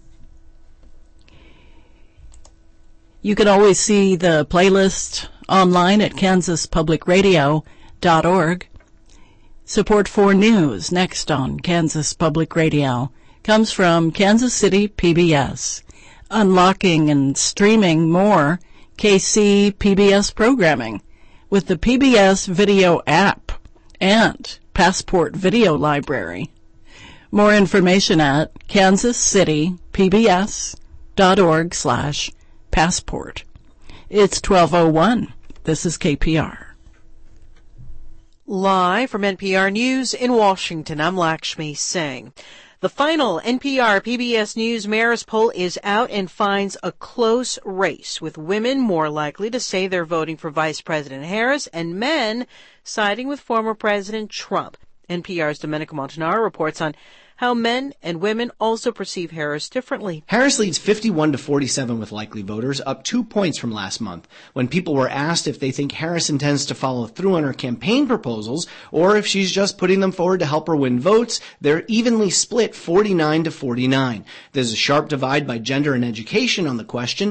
You can always see the playlist online at kansaspublicradio.org. Support for news next on Kansas Public Radio comes from Kansas City PBS, unlocking and streaming more KC PBS programming with the PBS video app and Passport Video Library. More information at kansascitypbs.org/passport. It's 12:01. This is KPR. Live from NPR News in Washington, I'm Lakshmi Singh. The final NPR PBS News Marist poll is out and finds a close race, with women more likely to say they're voting for Vice President Harris and men siding with former President Trump. NPR's Domenico Montanaro reports on how men and women also perceive Harris differently. Harris leads 51-47 with likely voters, up 2 points from last month. When people were asked if they think Harris intends to follow through on her campaign proposals or if she's just putting them forward to help her win votes, they're evenly split 49-49. There's a sharp divide by gender and education on the question.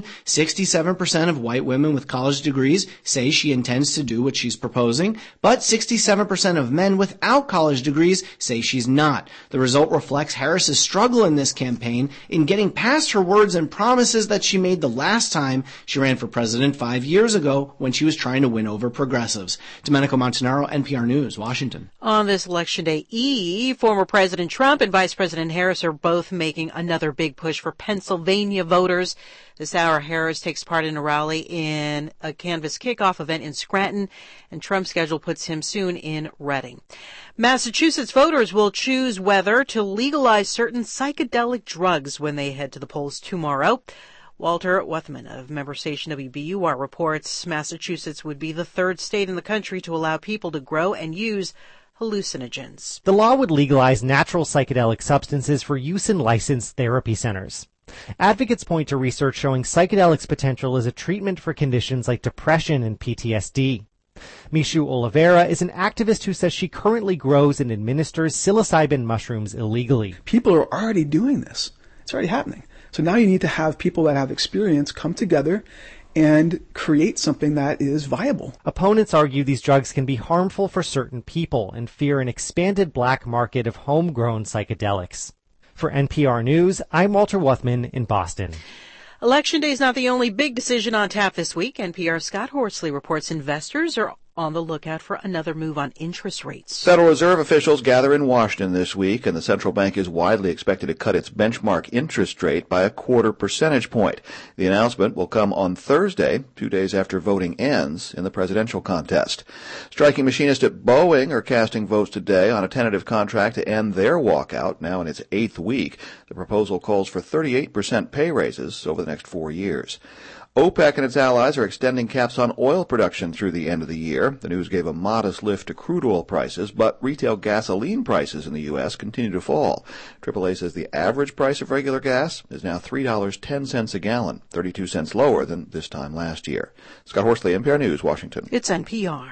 67% of white women with college degrees say she intends to do what she's proposing, but 67% of men without college degrees say she's not. The result reflects Harris's struggle in this campaign in getting past her words and promises that she made the last time she ran for president 5 years ago when she was trying to win over progressives. Domenico Montanaro, NPR News, Washington. On this Election Day Eve, former President Trump and Vice President Harris are both making another big push for Pennsylvania voters. This hour, Harris takes part in a rally in a canvass kickoff event in Scranton, and Trump's schedule puts him soon in Reading. Massachusetts voters will choose whether to legalize certain psychedelic drugs when they head to the polls tomorrow. Walter Wuthman of member station WBUR reports Massachusetts would be the third state in the country to allow people to grow and use hallucinogens. The law would legalize natural psychedelic substances for use in licensed therapy centers. Advocates point to research showing psychedelics' potential as a treatment for conditions like depression and PTSD. Mishu Oliveira is an activist who says she currently grows and administers psilocybin mushrooms illegally. People are already doing this. It's already happening. So now you need to have people that have experience come together and create something that is viable. Opponents argue these drugs can be harmful for certain people and fear an expanded black market of homegrown psychedelics. For NPR News, I'm Walter Wuthman in Boston. Election Day is not the only big decision on tap this week. NPR's Scott Horsley reports investors are on the lookout for another move on interest rates. Federal Reserve officials gather in Washington this week, and the central bank is widely expected to cut its benchmark interest rate by 0.25 percentage point. The announcement will come on Thursday, 2 days after voting ends in the presidential contest. Striking machinists at Boeing are casting votes today on a tentative contract to end their walkout, now in its 8th week. The proposal calls for 38% pay raises over the next 4 years. OPEC and its allies are extending caps on oil production through the end of the year. The news gave a modest lift to crude oil prices, but retail gasoline prices in the U.S. continue to fall. AAA says the average price of regular gas is now $3.10 a gallon, 32 cents lower than this time last year. Scott Horsley, NPR News, Washington. It's NPR.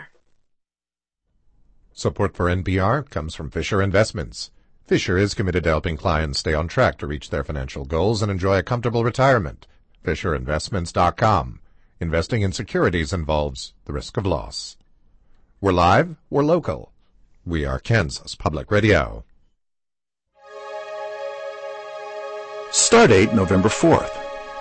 Support for NPR comes from Fisher Investments. Fisher is committed to helping clients stay on track to reach their financial goals and enjoy a comfortable retirement. FisherInvestments.com. Investing in securities involves the risk of loss. We're live, we're local. We are Kansas Public Radio. Stardate November 4th.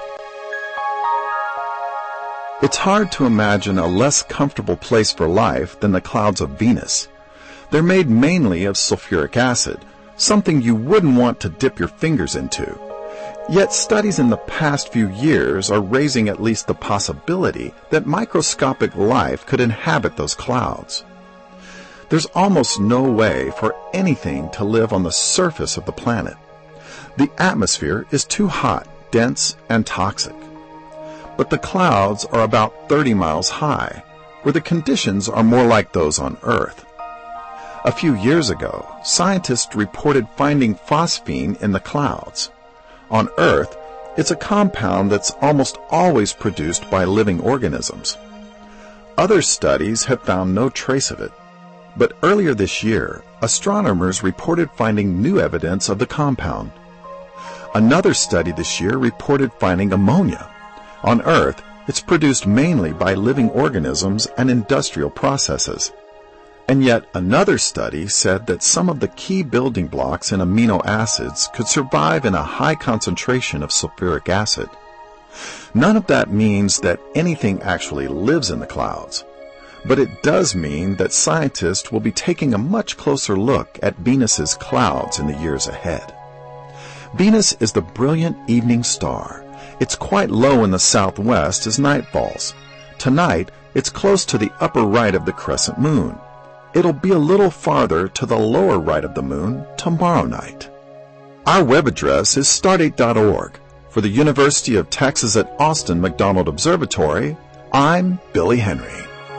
It's hard to imagine a less comfortable place for life than the clouds of Venus. They're made mainly of sulfuric acid, something you wouldn't want to dip your fingers into. Yet studies in the past few years are raising at least the possibility that microscopic life could inhabit those clouds. There's almost no way for anything to live on the surface of the planet. The atmosphere is too hot, dense, and toxic. But the clouds are about 30 miles high, where the conditions are more like those on Earth. A few years ago, scientists reported finding phosphine in the clouds. On Earth, it's a compound that's almost always produced by living organisms. Other studies have found no trace of it. But earlier this year, astronomers reported finding new evidence of the compound. Another study this year reported finding ammonia. On Earth, it's produced mainly by living organisms and industrial processes. And yet another study said that some of the key building blocks in amino acids could survive in a high concentration of sulfuric acid. None of that means that anything actually lives in the clouds. But it does mean that scientists will be taking a much closer look at Venus's clouds in the years ahead. Venus is the brilliant evening star. It's quite low in the southwest as night falls. Tonight, it's close to the upper right of the crescent moon. It'll be a little farther to the lower right of the moon tomorrow night. Our web address is stardate.org. For the University of Texas at Austin McDonald Observatory, I'm Billy Henry.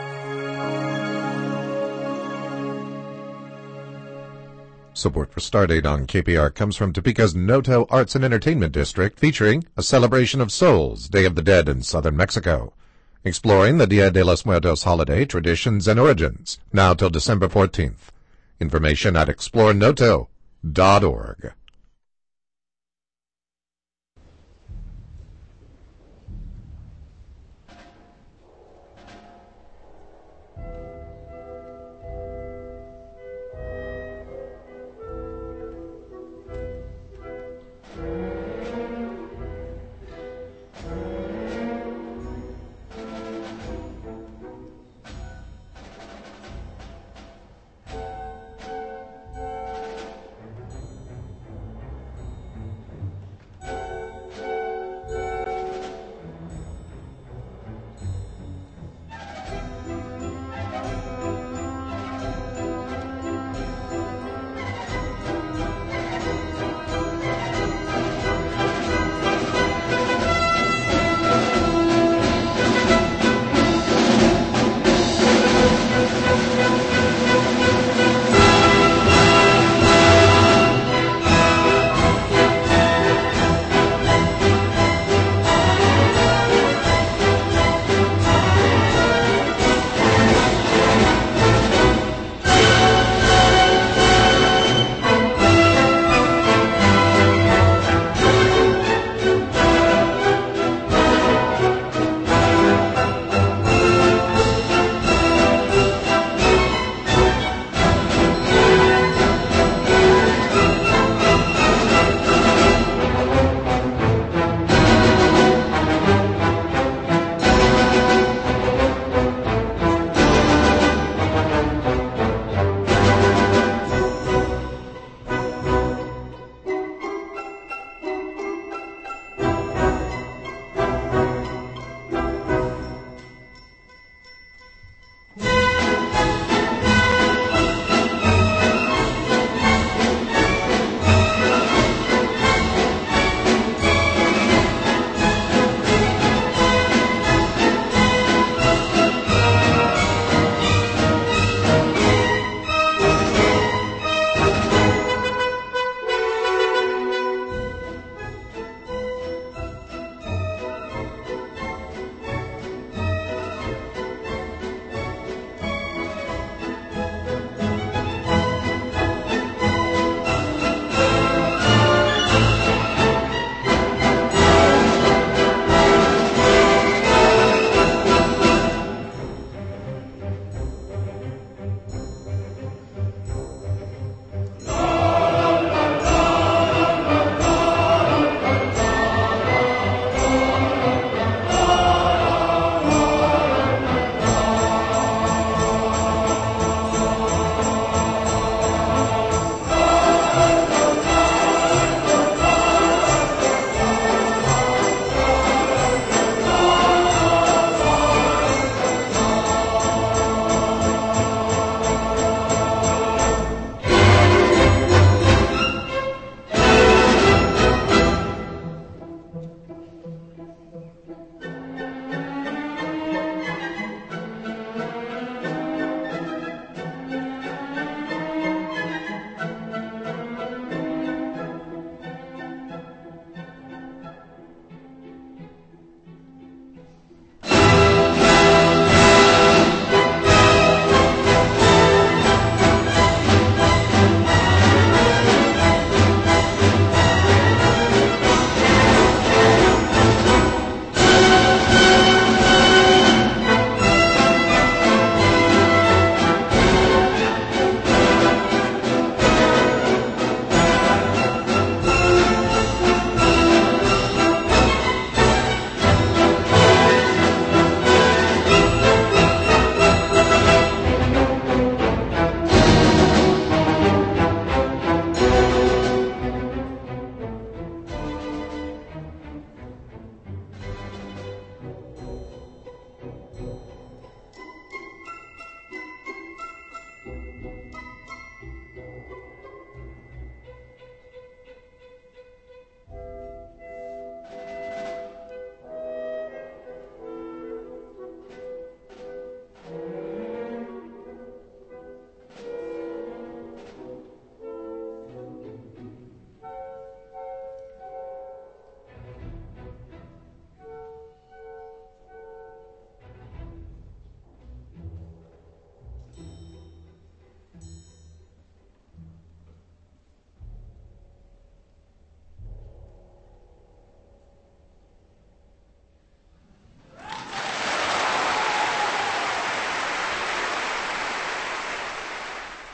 Support for Stardate on KPR comes from Topeka's Noto Arts and Entertainment District, featuring a celebration of souls, Day of the Dead in southern Mexico. Exploring the Dia de los Muertos holiday traditions and origins, now till December 14th. Information at explorenoto.org.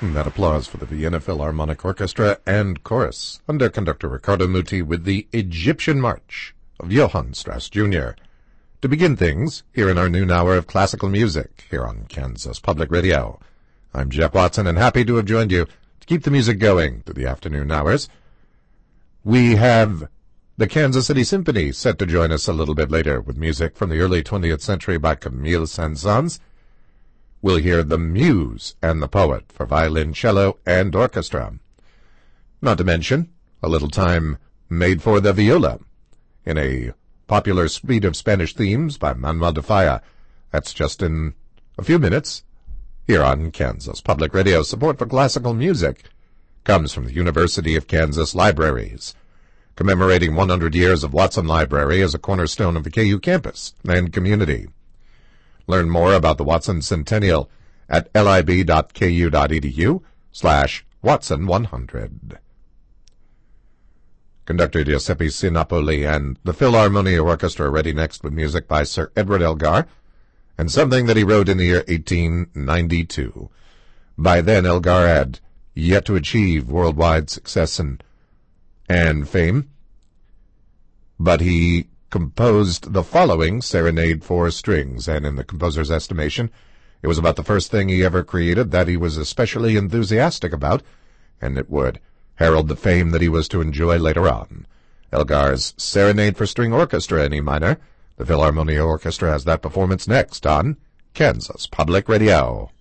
That applause for the Vienna Philharmonic Orchestra and Chorus under conductor Riccardo Muti with the Egyptian March of Johann Strauss Jr. To begin things, here in our noon hour of classical music, here on Kansas Public Radio. I'm Jeff Watson, and happy to have joined you to keep the music going through the afternoon hours. We have the Kansas City Symphony set to join us a little bit later with music from the early 20th century by Camille Saint-Saëns. We'll hear The Muse and the Poet for violin, cello, and orchestra. Not to mention a little time made for the viola in a popular suite of Spanish themes by Manuel de Falla. That's just in a few minutes here on Kansas Public Radio. Support for classical music comes from the University of Kansas Libraries, commemorating 100 years of Watson Library as a cornerstone of the KU campus and community. Learn more about the Watson Centennial at lib.ku.edu/Watson100. Conductor Giuseppe Sinopoli and the Philharmonia Orchestra are ready next with music by Sir Edward Elgar and something that he wrote in the year 1892. By then, Elgar had yet to achieve worldwide success and fame, but he composed the following Serenade for Strings, and in the composer's estimation, it was about the first thing he ever created that he was especially enthusiastic about, and it would herald the fame that he was to enjoy later on. Elgar's Serenade for String Orchestra in E minor. The Philharmonia Orchestra has that performance next on Kansas Public Radio.